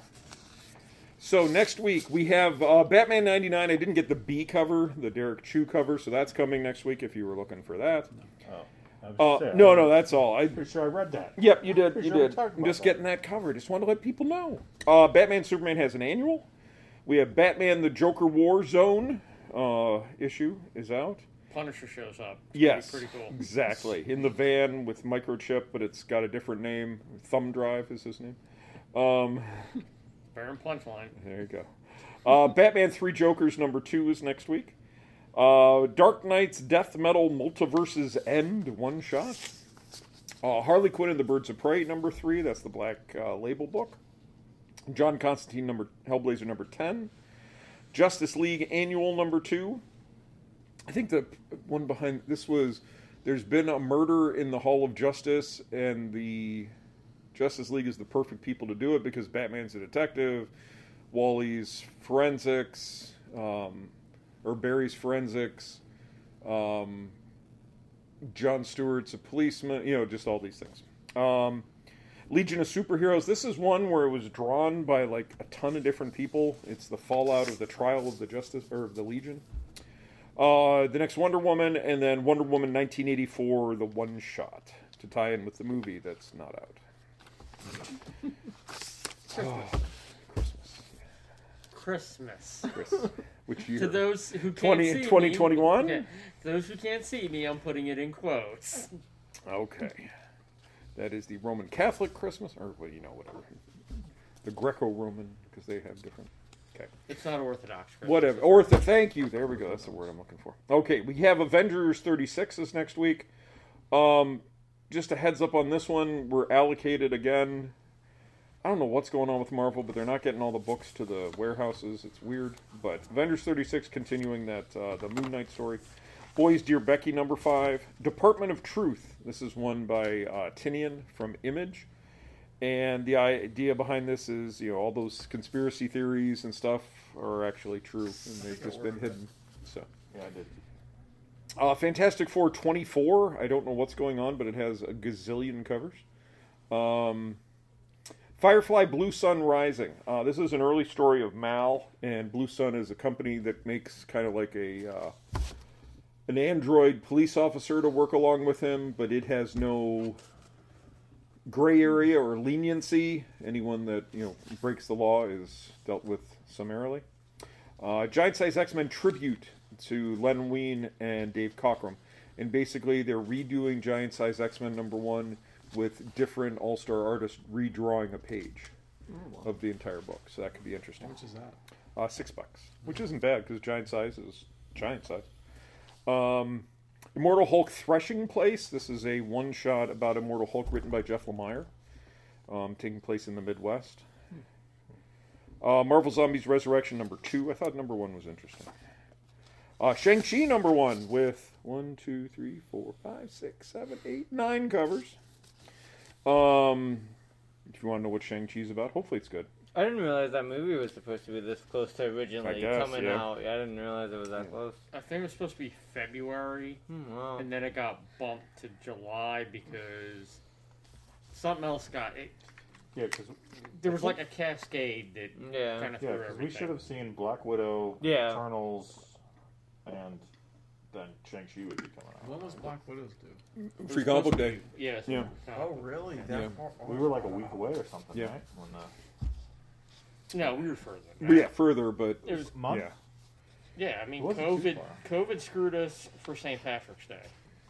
So next week we have uh, Batman ninety-nine. I didn't get the B cover, the Derek Chu cover, so that's coming next week if you were looking for that. Oh, I was Uh, saying, no, I'm no, that's all. I pretty sure I read that. Yep, you did. Pretty You sure we did. talked I'm about just that. getting that covered. Just wanted to let people know. Uh, Batman Superman has an annual. We have Batman the Joker War Zone uh, issue is out. Punisher shows up. It's Yes, gonna be pretty cool. exactly. In the van with microchip, but it's got a different name. Thumb Drive is his name. Um, Baron Punchline. there you go. Uh, Batman Three Jokers number two is next week. Uh, Dark Knight's Death Metal Multiverses End one shot. Uh, Harley Quinn and the Birds of Prey number three. That's the Black uh, Label book. John Constantine number Hellblazer number ten. Justice League Annual number two. I think the one behind this was there's been a murder in the Hall of Justice, and the Justice League is the perfect people to do it because Batman's a detective, Wally's forensics, um, or Barry's forensics, um, John Stewart's a policeman, you know, just all these things. Um, Legion of Superheroes. This is one where it was drawn by like a ton of different people. It's the fallout of the trial of the Justice or of the Legion. Uh, the next Wonder Woman, and then Wonder Woman nineteen eighty-four, the one shot to tie in with the movie that's not out. Oh, Christmas. Christmas. Which year? To those who can't twenty see twenty me, twenty-one? okay, those who can't see me, I'm putting it in quotes. Okay. That is the Roman Catholic Christmas, or well, you know, whatever. The Greco-Roman, because they have different. Okay. It's not Orthodox Christmas. Whatever. Ortho, thank you. There we go. That's the word I'm looking for. Okay, we have Avengers thirty-six is next week. Um, just a heads up on this one. We're allocated again. I don't know what's going on with Marvel, but they're not getting all the books to the warehouses. It's weird. But Avengers thirty-six continuing that uh, the Moon Knight story. Boys Dear Becky number five. Department of Truth. This is one by uh, Tinian from Image. And the idea behind this is, you know, all those conspiracy theories and stuff are actually true, and they've just been hidden. So, Yeah, I did. Uh, Fantastic Four twenty-four. I don't know what's going on, but it has a gazillion covers. Um, Firefly Blue Sun Rising. Uh, this is an early story of Mal, and Blue Sun is a company that makes kind of like a uh, an android police officer to work along with him, but it has no gray area or leniency. Anyone that you know breaks the law is dealt with summarily. Uh, Giant Size X-Men Tribute to Len Wein and Dave Cockrum. And basically they're redoing Giant Size X-Men number one with different all-star artists redrawing a page Oh, wow. of the entire book. So that could be interesting. How much is that? Uh, six bucks, which isn't bad because Giant Size is giant size. Um, Immortal Hulk Threshing Place. This is a one-shot about Immortal Hulk written by Jeff Lemire, um, taking place in the Midwest. Uh, Marvel Zombies Resurrection number two. I thought number one was interesting. Uh, Shang-Chi number one with one, two, three, four, five, six, seven, eight, nine covers. Um, if you want to know what Shang-Chi's about, hopefully it's good. I didn't realize that movie was supposed to be this close to originally I guess, coming yeah. out. Yeah, I didn't realize it was that close. I think it was supposed to be February, Hmm, wow. and then it got bumped to July because something else got it. Yeah, because There was like a cascade that Yeah. kind of yeah, threw 'cause everything. we should have seen Black Widow, Yeah. Eternals, and then Shang-Chi would be coming out. When was Black Widow's due? It was Free Comic Book supposed to Day. be- Yeah. it's Yeah. free Oh, comic book. really? Yeah. That far? We were like a week away or something, Yeah. right? When the No, we were further. than But that. yeah, further, but It was month. yeah. Yeah, I mean, It wasn't too COVID. far. COVID screwed us for Saint Patrick's Day.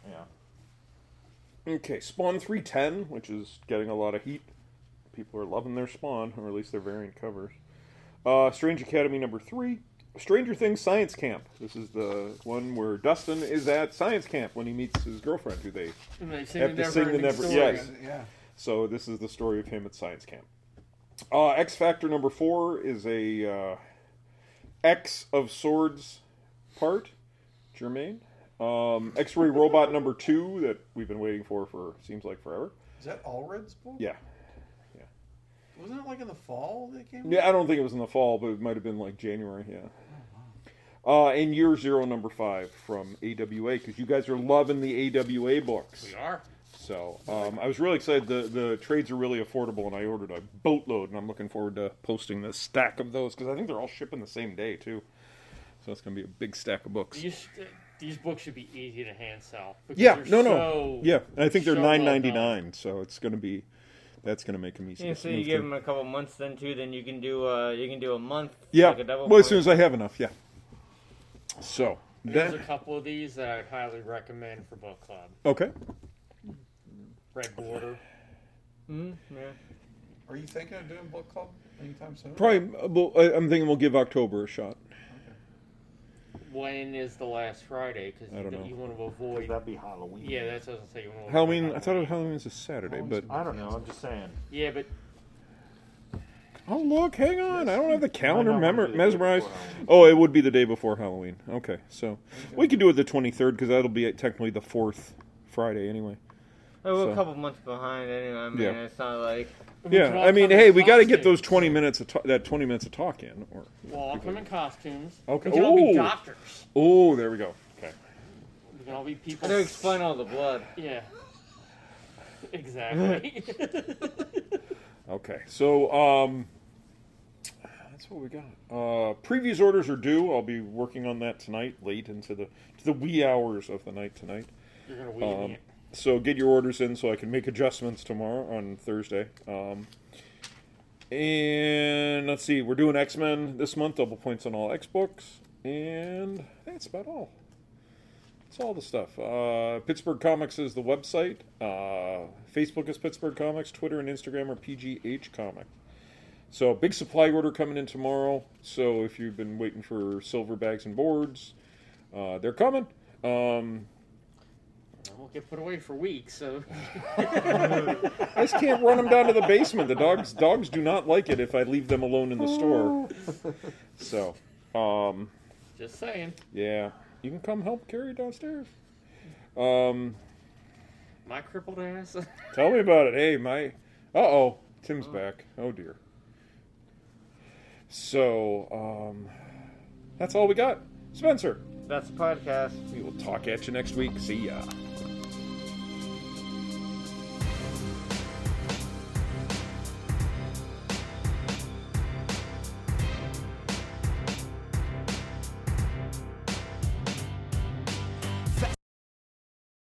Yeah. Okay, Spawn three ten, which is getting a lot of heat. People are loving their Spawn, or at least their variant covers. Uh, Strange Academy number three. Stranger Things Science Camp. This is the one where Dustin is at science camp when he meets his girlfriend, who they And they sing have the to sing the never-ending never. story. Yes. Yeah. So this is the story of him at science camp. Uh, X Factor number four is a uh, X of Swords part, Jermaine. Um, X-Ray Robot number two that we've been waiting for for seems like forever. Is that Allred's book? Yeah. Wasn't it like in the fall they came? Yeah, I don't think it was in the fall, but it might have been like January, yeah. Uh, and Year Zero number five from A W A, because you guys are loving the A W A books. We are. So um, I was really excited. The the trades are really affordable, and I ordered a boatload, and I'm looking forward to posting the stack of those, because I think they're all shipping the same day, too. So it's going to be a big stack of books. These these books should be easy to hand sell. because Yeah, they're no, no. so- Yeah, I think they're so well nine done. ninety nine, so it's going to be, that's going to make them easy. Yeah, to so you move give through. them a couple months then too. Then you can do uh you can do a month. Yeah, like a double well, as point. soon as I have enough, yeah. So, There's that, a couple of these that I'd highly recommend for book club. okay. Red Border. Mhm, yeah. Are you thinking of doing book club anytime soon? Probably, uh, well, I- I'm thinking we'll give October a shot. When is the last Friday? Because I you, don't know. you want to Would avoid. that be Halloween? Yeah, that's what I was gonna say. You want to Halloween, I thought Halloween was a Saturday, but... I don't know. I'm just saying. Yeah, but Oh, look, hang on. I don't have the calendar Why not memor- do the day mesmerized. before Halloween? Oh, it would be the day before Halloween. Okay, so we could do it the twenty-third, because that'll be technically the fourth Friday anyway. Oh, we're So- a couple months behind anyway. I mean, Yeah. it's not like we can Yeah, all I mean, come hey, in we got to get costumes. those twenty minutes of ta- that twenty minutes of talk in. Or We'll all come in costumes. Okay. We can all be Ooh. doctors. oh, there we go. Okay. We can all be people. to explain all the blood. Yeah. Exactly. Okay, so um, that's what we got. Uh, previews orders are due. I'll be working on that tonight, late into the to the wee hours of the night tonight. You're gonna weed Um, me. so get your orders in so I can make adjustments tomorrow on Thursday. Um, and let's see, we're doing X-Men this month, double points on all X books, and that's about all. That's all the stuff. Uh, Pittsburgh Comics is the website. Uh, Facebook is Pittsburgh Comics. Twitter and Instagram are P G H Comic. So big supply order coming in tomorrow. So if you've been waiting for silver bags and boards, uh, they're coming. Um, I won't get put away for weeks, so I just can't run them down to the basement. The dogs dogs do not like it if I leave them alone in the store. So, um, just saying. yeah, you can come help carry downstairs. Um, My crippled ass. tell me about it. Hey, my, uh oh, Tim's back. Oh dear. So, um, that's all we got. Spencer. That's the podcast. We will talk at you next week. See ya.